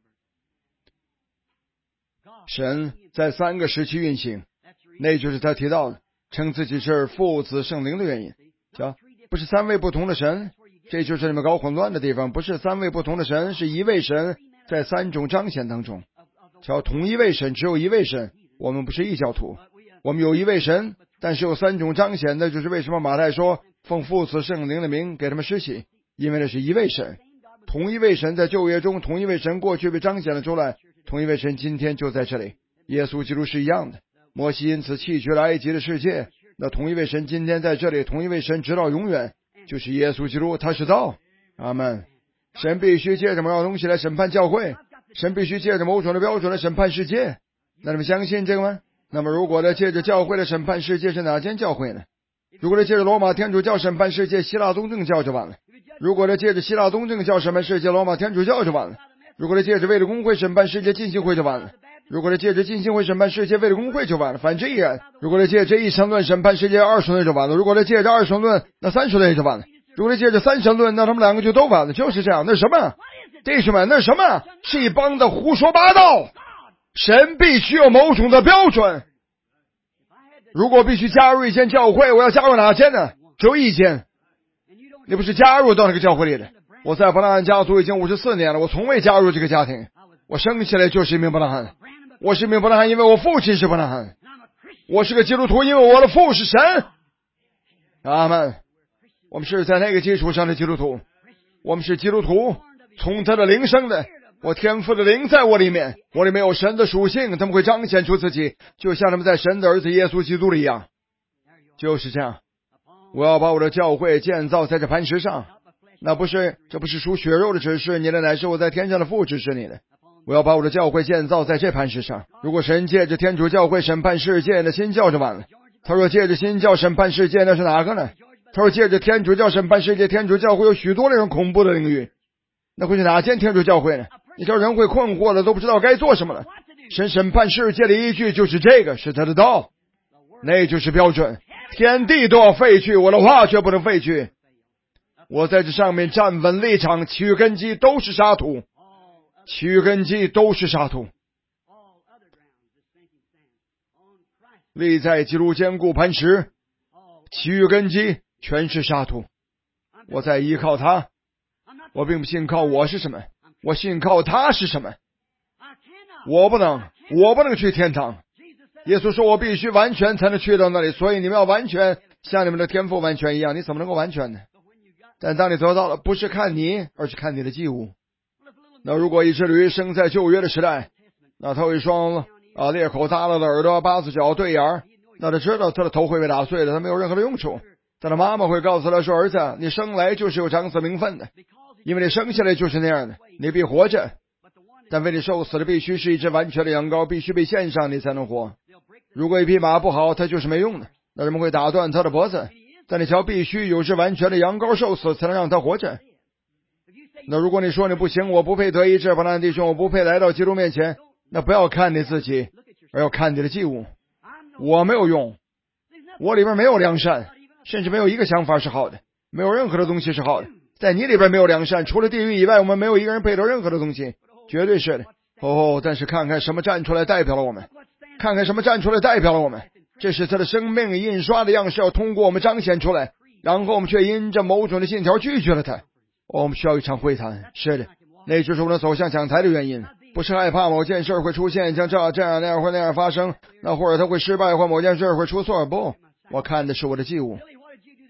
S1: 神在3个时期运行，那就是他提到的称自己是父子圣灵的原因。不是3位不同的神，这就是你们搞混乱的地方。不是3位不同的神，是一位神在3种彰显当中。同一位神，只有一位神。我们不是异教徒，我们有一位神，但是有3种彰显。那就是为什么马太说奉父子圣灵的名给他们施洗，因为那是一位神。同一位神在旧约中，同一位神过去被彰显了出来，同一位神今天就在这里。耶稣基督是一样的，摩西因此弃绝了埃及的世界，那同一位神今天在这里，同一位神直到永远，就是耶稣基督，他是道。阿们。神必须借着某样东西来审判教会，神必须借着某种的标准来审判世界。那你们相信这个吗？那么如果呢，借着教会来审判世界，是哪间教会呢？如果呢，借着罗马天主教审判世界，希腊东正教就完了。如果呢，借着希腊东正教审判世界，罗马天主教就完了。如果呢，借着卫理公会审判世界，浸信会就完了。如果呢，借着浸信会审判世界，卫理公会就完了。反之亦然。如果呢，借着一神论审判世界，二神论就完了。如果呢，借着二神论，那三神论也就完了。如果呢，借着三神论，那他们2个就都完了。就是这样。那是什么？弟兄们，那是什么？是一帮的胡说八道。神必须有某种的标准。如果必须加入一间教会，我要加入哪间呢？只有一间。你不是加入到那个教会里的。我在伯拉罕家族已经54年了，我从未加入这个家庭。我生下来就是一名伯拉罕，我是一名伯拉罕，因为我父亲是伯拉罕。我是个基督徒，因为我的父是神。阿们。我们是在那个基础上的基督徒，我们是基督徒，从他的灵生的。我天父的灵在我里面，我里面有神的属性，他们会彰显出自己，就像他们在神的儿子耶稣基督里一样。就是这样。我要把我的教会建造在这磐石上，这不是属血肉的指示，你的乃是我在天上的父指示你的。我要把我的教会建造在这磐石上。如果神借着天主教会审判世界，那新教就完了。他说借着新教审判世界，那是哪个呢？他说借着天主教审判世界，天主教会有许多令人恐怖的领域，那会是哪间天主教会呢？你叫人会困惑了，都不知道该做什么了。神审判世界的依据就是这个，是他的道，那就是标准。天地都要废去，我的话却不能废去。我在这上面站稳立场，其余根基都是沙土，其余根基都是沙土。立在基督坚固磐石，其余根基全是沙土。我在依靠他，我并不信靠我是什么，我信靠他是什么。我不能去天堂。耶稣说我必须完全才能去到那里，所以你们要完全像你们的天父完全一样。你怎么能够完全呢？但当你得到了，不是看你，而是看你的祭物。那如果一只驴生在旧约的时代，那它有一双裂口耷拉的耳朵，8字脚对眼，那他知道他的头会被打碎的，他没有任何的用处。但他妈妈会告诉他说，儿子，你生来就是有长子名分的，因为你生下来就是那样的，你必活着。但为你受死的必须是一只完全的羊羔，必须被献上，你才能活。如果一匹马不好，它就是没用的，那人们会打断它的脖子。但你瞧，必须有只完全的羊羔受死，才能让它活着。那如果你说你不行，我不配得医治，伯拉罕弟兄，我不配来到基督面前，那不要看你自己，而要看你的祭物。我没有用，我里边没有良善，甚至没有一个想法是好的，没有任何的东西是好的。在你里边没有良善，除了地狱以外，我们没有一个人配得任何的东西，绝对是的。但是看看什么站出来代表了我们，看看什么站出来代表了我们，这是他的生命印刷的样式，要通过我们彰显出来，然后我们却因着某种的信条拒绝了他。我们需要一场会谈，是的，那就是我们走向讲台的原因，不是害怕某件事会出现，像这样那样或那样发生，那或者他会失败，或某件事会出错。不，我看的是我的祭物。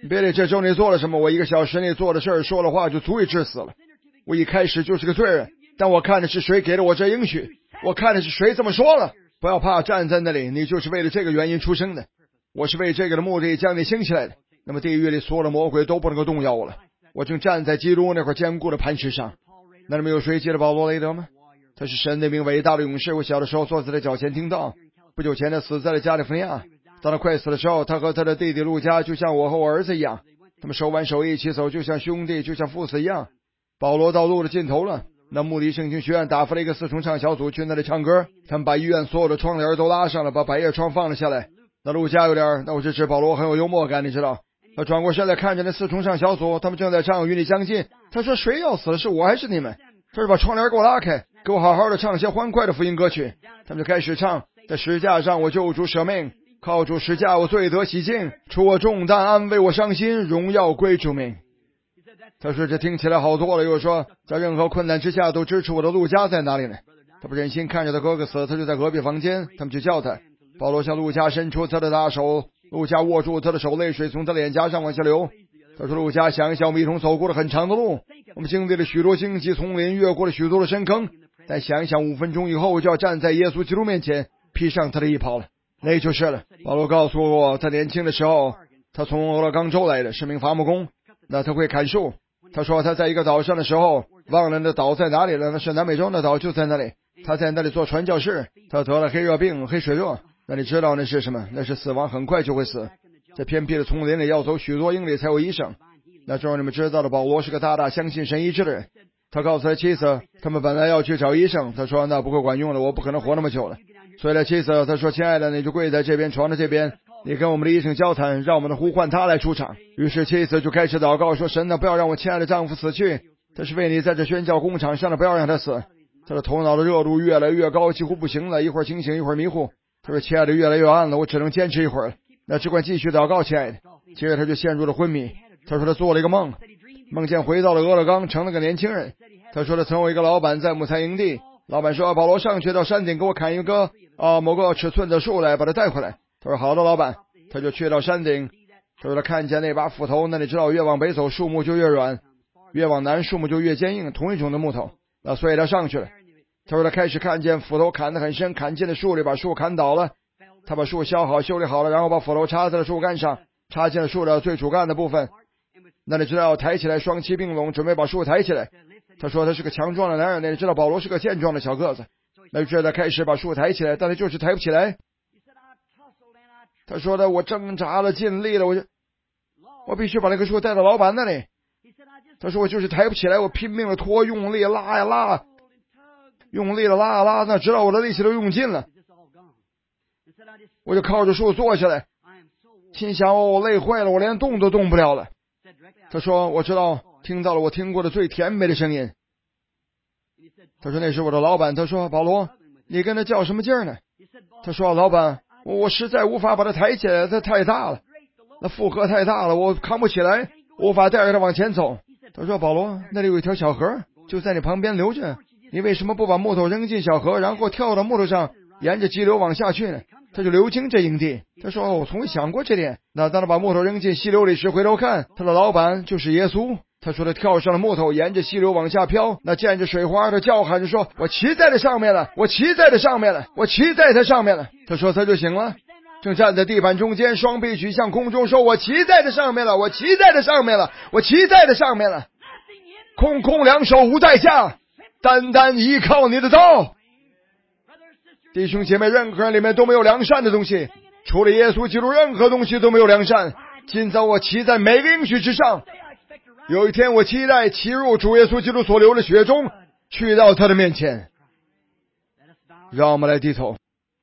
S1: 别理这周你做了什么，我1个小时内做的事儿说的话就足以致死了。我一开始就是个罪人，但我看的是谁给了我这应许，我看的是谁这么说了。不要怕，站在那里，你就是为了这个原因出生的，我是为这个的目的将你兴起来的。那么地狱里所有的魔鬼都不能够动摇我了，我正站在基督那块坚固的磐石上。那里面有谁记得保罗雷德吗？他是神的名伟大的勇士，我小的时候坐在他脚前听到，不久前他死在了加利福尼亚。当他快死的时候，他和他的弟弟路加就像我和我儿子一样，他们手挽手一起走，就像兄弟，就像父子一样。保罗到路的尽头了，那穆迪圣经学院打发了一个4重唱小组去那里唱歌，他们把医院所有的窗帘都拉上了，把百叶窗放了下来。那路加有点，那我是指保罗很有幽默感，你知道。他转过身来看着那4重唱小组，他们正在唱与你相近。他说谁要死，是我还是你们？他说把窗帘给我拉开，给我好好的唱些欢快的福音歌曲。他们就开始唱，在十架上我救主舍命，靠主十架我罪得洗净，除我重担安慰我伤心，荣耀归主名。他说这听起来好多了，又说在任何困难之下都支持我的路加在哪里呢？他不忍心看着他哥哥死，他就在隔壁房间，他们去叫他。保罗向路加伸出他的大手，路加握住他的手，泪水从他脸颊上往下流。他说路加，想一想我们一同走过了很长的路，我们经历了许多荆棘丛林，越过了许多的深坑，但想一想5分钟以后我就要站在耶稣基督面前，披上他的衣袍了，那就是了。保罗告诉我，他年轻的时候，他从俄勒冈州来的，是名伐木工，那他会砍树。他说他在一个岛上的时候，忘了那岛在哪里了，那是南美洲的岛，就在那里。他在那里做传教士，他得了黑热病、黑水热。那你知道那是什么？那是死亡，很快就会死。在偏僻的丛林里要走许多英里才有医生。那时候你们知道的，保罗是个大大相信神医治的人。他告诉他妻子，他们本来要去找医生，他说那不会管用的，我不可能活那么久了。所以呢，妻子他说亲爱的，你就跪在这边床的这边，你跟我们的医生交谈，让我们的呼唤他来出场。于是妻子就开始祷告说，神呢，不要让我亲爱的丈夫死去，他是为你在这宣教工场上的，不要让他死。他的头脑的热度越来越高，几乎不行了，一会儿清醒一会儿迷糊。他说亲爱的，越来越暗了，我只能坚持一会儿了。那只管继续祷告，亲爱的。接着他就陷入了昏迷。他说他做了一个梦，梦见回到了俄勒冈，成了个年轻人。他说他曾有一个老板在木材营地，老板说保罗上去到山顶给我砍一个某个尺寸的树来，把它带回来。他说好的老板。他就去到山顶，他说他看见那把斧头，那你知道越往北走树木就越软，越往南树木就越坚硬，同一种的木头。所以他上去了。他说他开始看见斧头砍得很深，砍进了树里，把树砍倒了。他把树削好修理好了，然后把斧头插在了树干上，插进了树的最主干的部分。那你知道抬起来，双膝并拢，准备把树抬起来。他说他是个强壮的男人，那你知道保罗是个健壮的小个子。那就知道他开始把树抬起来，但他就是抬不起来。他说的我挣扎了，尽力了，我必须把那个树带到老板那里。他说我就是抬不起来，我拼命的拖，用力拉呀拉，用力的拉呀拉，那直到我的力气都用尽了。我就靠着树坐下来，心想我累坏了，我连动都动不了了。他说我知道，听到了我听过的最甜美的声音。他说那是我的老板。他说保罗，你跟他较什么劲儿呢？他说老板，我实在无法把他抬起来，他太大了，那负荷太大了，我扛不起来，无法带着他往前走。他说保罗，那里有一条小河，就在你旁边流着，你为什么不把木头扔进小河，然后跳到木头上，沿着激流往下去呢？他就流经这营地。他说我从未想过这点。那当他把木头扔进溪流里时，回头看，他的老板就是耶稣。他说他跳上了木头，沿着溪流往下飘，那溅着水花，他叫喊着说，我骑在这上面了，我骑在这上面了，我骑在它上面了。他说他就醒了，正站在地板中间，双臂举向空中，说我骑在这上面了，我骑在这上面了，我骑在这上面了，空空两手无代价，单单依靠你的道。弟兄姐妹，任何人里面都没有良善的东西，除了耶稣基督，任何东西都没有良善。今早我骑在每个应许之上，有一天我期待骑入主耶稣基督所流的血中，去到他的面前。让我们来低头。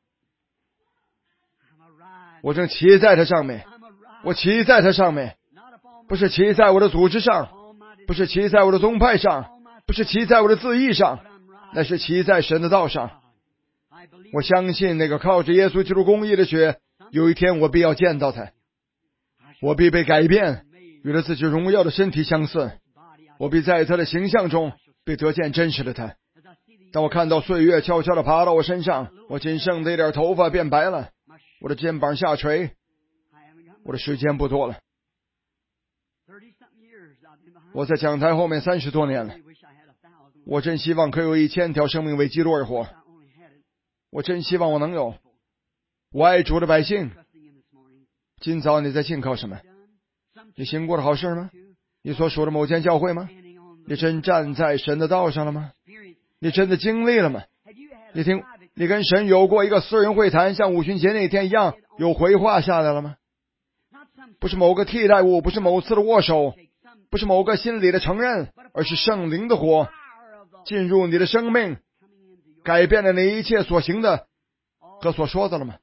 S1: 我正骑在他上面，我骑在他上面，不是骑在我的组织上，不是骑在我的宗派上，不是骑在我的自义上，那是骑在神的道上。我相信那个靠着耶稣基督公义的血，有一天我必要见到他，我必被改变，与了自己荣耀的身体相似，我必在他的形象中被得见真实的他。当我看到岁月悄悄地爬到我身上，我仅剩的一点头发变白了，我的肩膀下垂，我的时间不多了。 我在讲台后面30多年了，我真希望可以有1000条生命为基督而活，我真希望我能有。我爱主的百姓，今早你在信靠什么？你行过了好事吗？你所属的某间教会吗？你真站在神的道上了吗？你真的经历了吗？你跟神有过一个私人会谈，像五旬节那天一样，有回话下来了吗？不是某个替代物，不是某次的握手，不是某个心理的承认，而是圣灵的火进入你的生命，改变了你一切所行的和所说的了吗？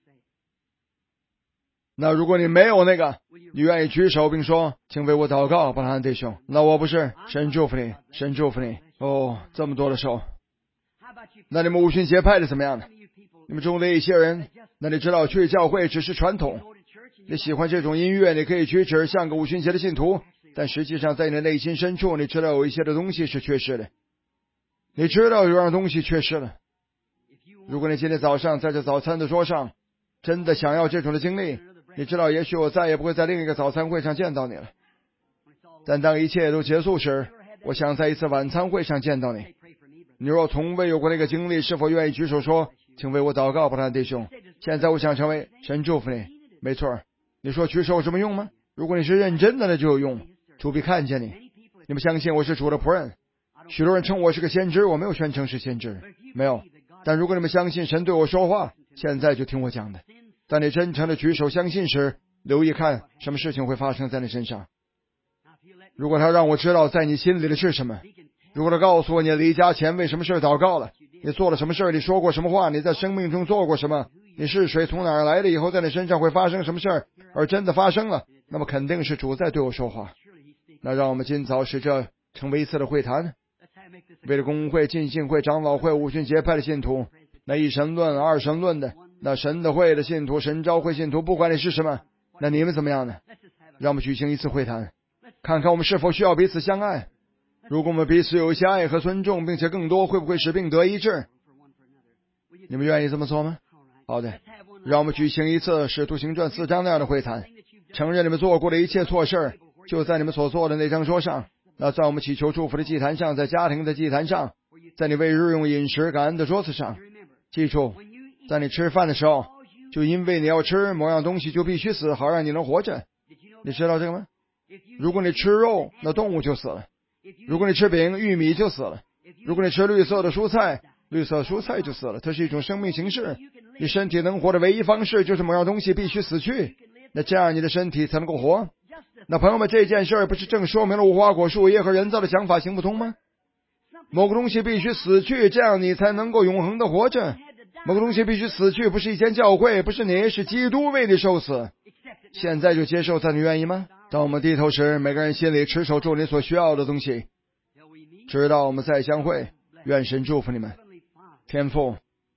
S1: 那如果你没有那个，你愿意举手并说，请为我祷告，伯兰弟兄。那我不是，神祝福你，神祝福你。哦，这么多的手。那你们五旬节派的怎么样呢？你们中的一些人，那你知道去教会只是传统，你喜欢这种音乐，你可以举止像个五旬节的信徒，但实际上在你的内心深处，你知道有一些的东西是缺失的，你知道有样东西缺失了。如果你今天早上在这早餐的桌上真的想要这种的经历，你知道也许我再也不会在另一个早餐会上见到你了，但当一切都结束时，我想在一次晚餐会上见到你。你若从未有过那个经历，是否愿意举手说，请为我祷告，伯兰弟兄。现在我想成为，神祝福你。没错，你说举手有什么用吗？如果你是认真的，那就有用，主必看见你。你们相信我是主的仆人，许多人称我是个先知，我没有宣称是先知，没有。但如果你们相信神对我说话，现在就听我讲的。当你真诚的举手相信时，留意看什么事情会发生在你身上。如果他让我知道在你心里的是什么，如果他告诉我你离家前为什么事祷告了，你做了什么事，你说过什么话，你在生命中做过什么，你是谁，从哪儿来的，以后在你身上会发生什么事，而真的发生了，那么肯定是主在对我说话。那让我们今早使这成为一次的会谈，为了公会、浸信会、长老会、五旬节派的信徒，那一神论、二神论的，那神的会的信徒、神召会信徒，不管你是什么，那你们怎么样呢？让我们举行一次会谈，看看我们是否需要彼此相爱。如果我们彼此有一些爱和尊重，并且更多，会不会使病得医治？你们愿意这么做吗？好的，让我们举行一次使徒行传4章那样的会谈，承认你们做过的一切错事，就在你们所做的那张桌上，那在我们祈求祝福的祭坛上，在家庭的祭坛上，在你为日用饮食感恩的桌子上。记住，在你吃饭的时候，就因为你要吃某样东西就必须死，好让你能活着。你知道这个吗？如果你吃肉，那动物就死了；如果你吃饼，玉米就死了；如果你吃绿色的蔬菜，绿色蔬菜就死了。它是一种生命形式，你身体能活的唯一方式就是某样东西必须死去，那这样你的身体才能够活。那朋友们，这件事不是正说明了无花果树叶和人造的想法行不通吗？某个东西必须死去，这样你才能够永恒的活着。某个东西必须死去，不是一间教会，不是你，是基督为你受死。现在就接受，在你愿意吗？当我们低头时，每个人心里持守住你所需要的东西，直到我们再相会。愿神祝福你们。天父，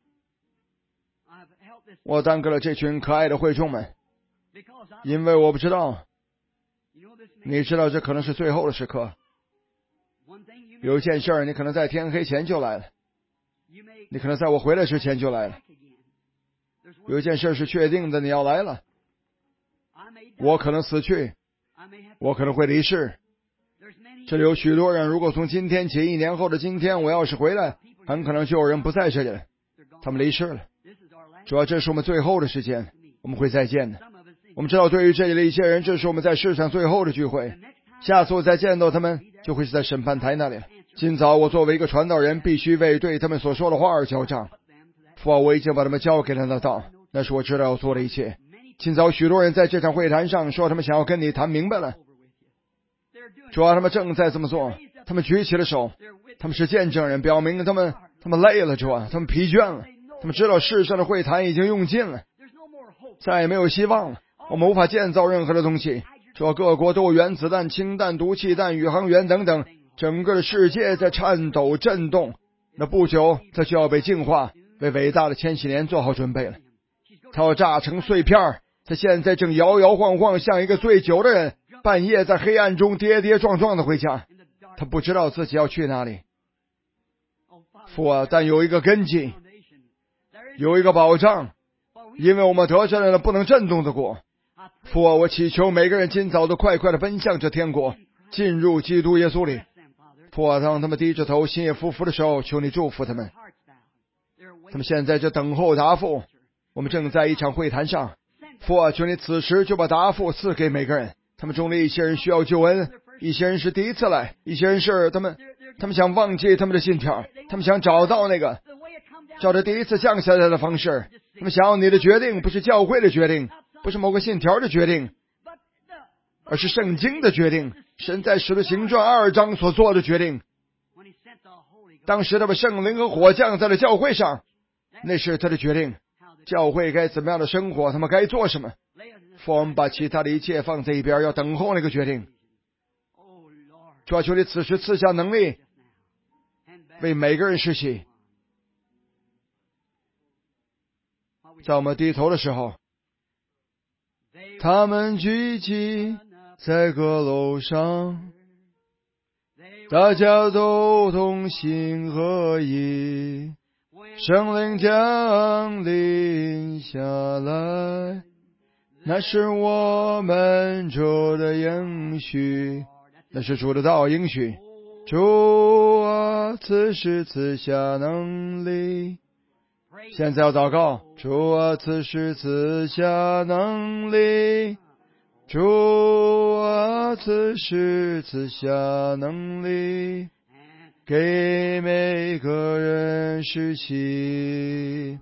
S1: 我耽搁了这群可爱的会众们，因为我不知道，你知道这可能是最后的时刻。有一件事儿，你可能在天黑前就来了，你可能在我回来之前就来了。有一件事是确定的，你要来了。我可能死去，我可能会离世。这里有许多人，如果从今天起1年后的今天我要是回来，很可能就有人不在这里了，他们离世了。主要这是我们最后的时间，我们会再见的。我们知道对于这里的一些人，这是我们在世上最后的聚会，下次我再见到他们就会是在审判台那里了。今早我作为一个传道人，必须为对他们所说的话而交账。父啊，我已经把他们交给了那道，那是我知道要做的一切。今早许多人在这场会谈上说他们想要跟你谈明白了，主啊，他们正在这么做，他们举起了手，他们是见证人，表明他们累了，主啊，他们疲倦了，他们知道世上的会谈已经用尽了，再也没有希望了，我们无法建造任何的东西。主啊，各国都有原子弹、氢弹、毒气弹、宇航员等等，整个的世界在颤抖震动，那不久它就要被净化，为伟大的千禧年做好准备了。它要炸成碎片，他现在正摇摇晃晃，像一个醉酒的人，半夜在黑暗中跌跌撞撞的回家，他不知道自己要去哪里。父啊，但有一个根基，有一个保障，因为我们得着了不能震动的国。 父啊，我祈求每个人尽早的快快的奔向这天国，进入基督耶稣里。父啊，当他们低着头心也匍匐的时候，求你祝福他们。他们现在就等候答复。我们正在一场会谈上，父啊，求你此时就把答复赐给每个人。他们中的一些人需要救恩，一些人是第一次来，一些人是他们想忘记他们的信条，他们想找到那个照着第一次降下来的方式。他们想要你的决定，不是教会的决定，不是某个信条的决定，而是圣经的决定，神在使徒行传2章所做的决定。当时他把圣灵和火降在了教会上，那是他的决定。教会该怎么样的生活，他们该做什么，父，我们把其他的一切放在一边，要等候那个决定。主啊，求你此时赐下能力，为每个人施洗。在我们低头的时候，他们聚集在阁楼上，大家都同心合意，圣灵降临下来，那是我们主的应许，那是主的道应许。主啊，此时赐下能力。现在要祷告，主啊，此时赐下能力。主啊，此时赐下能力，给每个人施洗。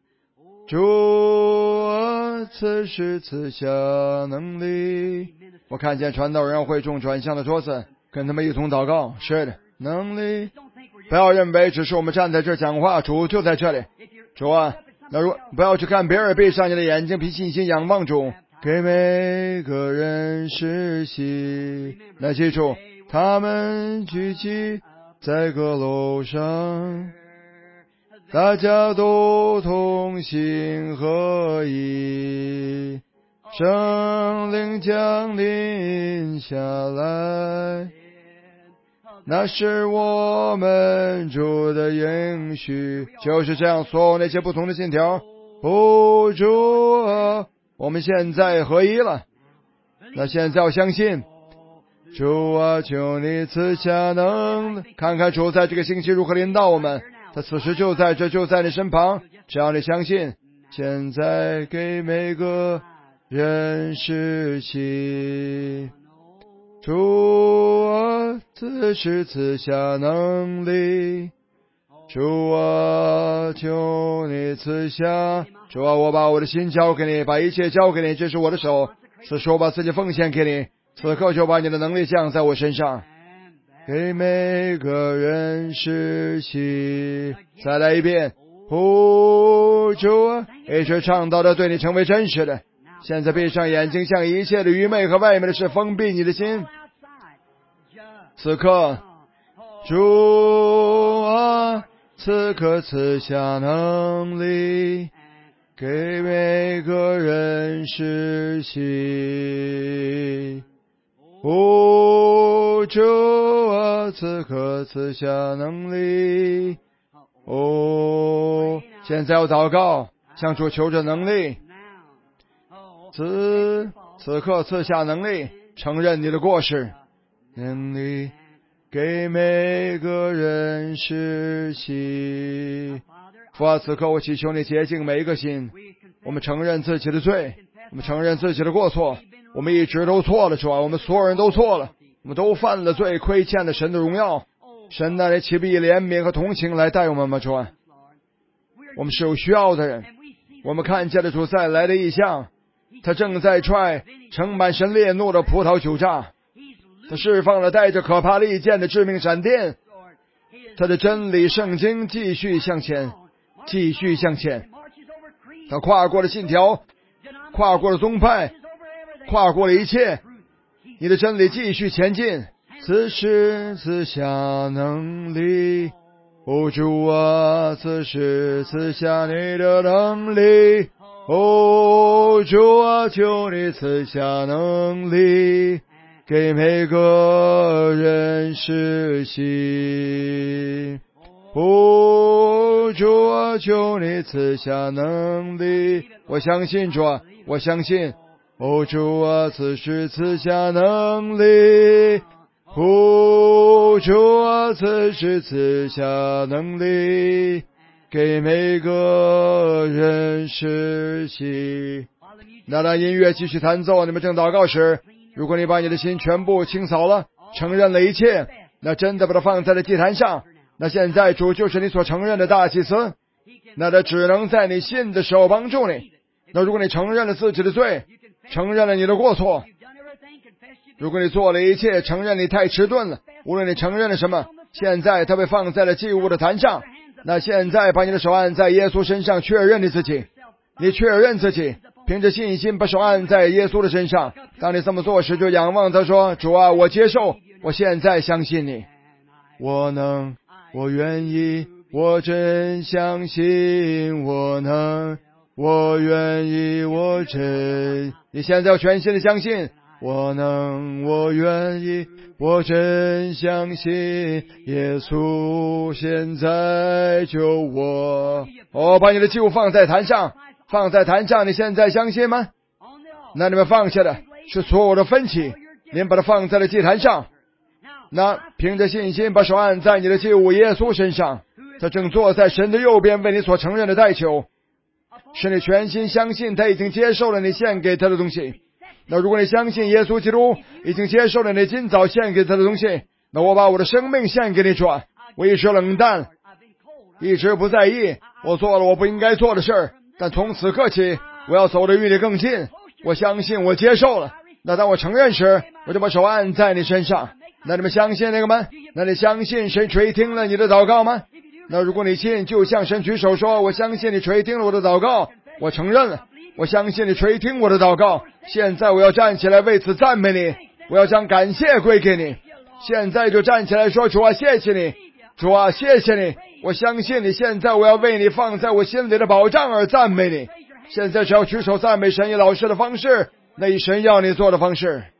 S1: 主啊，此时赐下能力。我看见传道人会众转向的桌子，跟他们一同祷告。是的，能力。不要认为只是我们站在这儿讲话，主就在这里。主啊，不要去看别人，闭上你的眼睛，凭信心仰望主，给每个人施洗。那记住，他们聚集在阁楼上，大家都同心合意，圣灵降临下来，那是我们主的应许。就是这样，所有那些不同的信条，主啊，我们现在合一了。那现在要相信，主啊，求你赐下能，看看主在这个星期如何领导我们。他此时就在这，就在你身旁，只要你相信。现在给每个人施洗。主啊，此时赐下能力。主啊，求你赐下。主啊，我把我的心交给你，把一切交给你，这是我的手。此时我把自己奉献给你，此刻就把你的能力降在我身上，给每个人施洗。再来一遍，主啊，一直倡导的对你成为真实的。现在闭上眼睛，向一切的愚昧和外面的事封闭你的心。此刻，主啊，此刻赐下能力，给每个人施洗。主啊，此刻赐下能力。现在要祷告，向主求着能力。此刻赐下能力，承认你的过失。能力给每个人施洗。父啊，此刻我祈求你洁净每一个心。我们承认自己的罪，我们承认自己的过错，我们一直都错了，主啊，我们所有人都错了，我们都犯了罪，亏欠了神的荣耀。神啊，你岂不以怜悯和同情来待我们吗？主啊，我们是有需要的人。我们看见了主再来的异象，他正在踹盛满神烈怒的葡萄酒榨，他释放了带着可怕利剑的致命闪电。他的真理圣经继续向前，继续向前。他跨过了信条，跨过了宗派，跨过了一切。你的真理继续前进。此时赐下能力。主啊，此时赐下你的能力。主啊，求你赐下能力，给每个人施洗。主啊，求你赐下能力。我相信主啊，我相信哦，主啊，此时赐下能力，主啊，此时赐下能力，给每个人实习。那让音乐继续弹奏，你们正祷告时，如果你把你的心全部清扫了，承认了一切，那真的把它放在了祭坛上，那现在主就是你所承认的大祭司，那他只能在你信的时候帮助你。那如果你承认了自己的罪，承认了你的过错，如果你做了一切，承认你太迟钝了，无论你承认了什么，现在它被放在了祭物的坛上。那现在把你的手按在耶稣身上，确认你自己，你确认自己，凭着信心把手按在耶稣的身上。当你这么做时，就仰望他说，主啊，我接受，我现在相信你，我能，我愿意，我真相信，我能，我愿意，我真，你现在要全心的相信，我能，我愿意，我真相信，耶稣现在救我。哦，把你的祭物放在坛上，放在坛上，你现在相信吗？那你们放下的是所有的分歧，您把它放在了祭坛上。那凭着信心把手按在你的祭物耶稣身上，他正坐在神的右边，为你所承认的代求，使你全心相信他已经接受了你献给他的东西。那如果你相信耶稣基督已经接受了你今早献给他的东西，那我把我的生命献给你主，我一直冷淡，一直不在意，我做了我不应该做的事儿，但从此刻起我要走得与你更近，我相信我接受了。那当我承认时，我就把手按在你身上。那你们相信那个吗？那你相信神垂听了你的祷告吗？那如果你信，就向神举手说，我相信你垂听了我的祷告，我承认了，我相信你垂听我的祷告，现在我要站起来为此赞美你，我要将感谢归给你。现在就站起来说，主啊，谢谢你，主啊，谢谢你，我相信你，现在我要为你放在我心里的保障而赞美你。现在只要举手赞美神以老师的方式，那以神要你做的方式。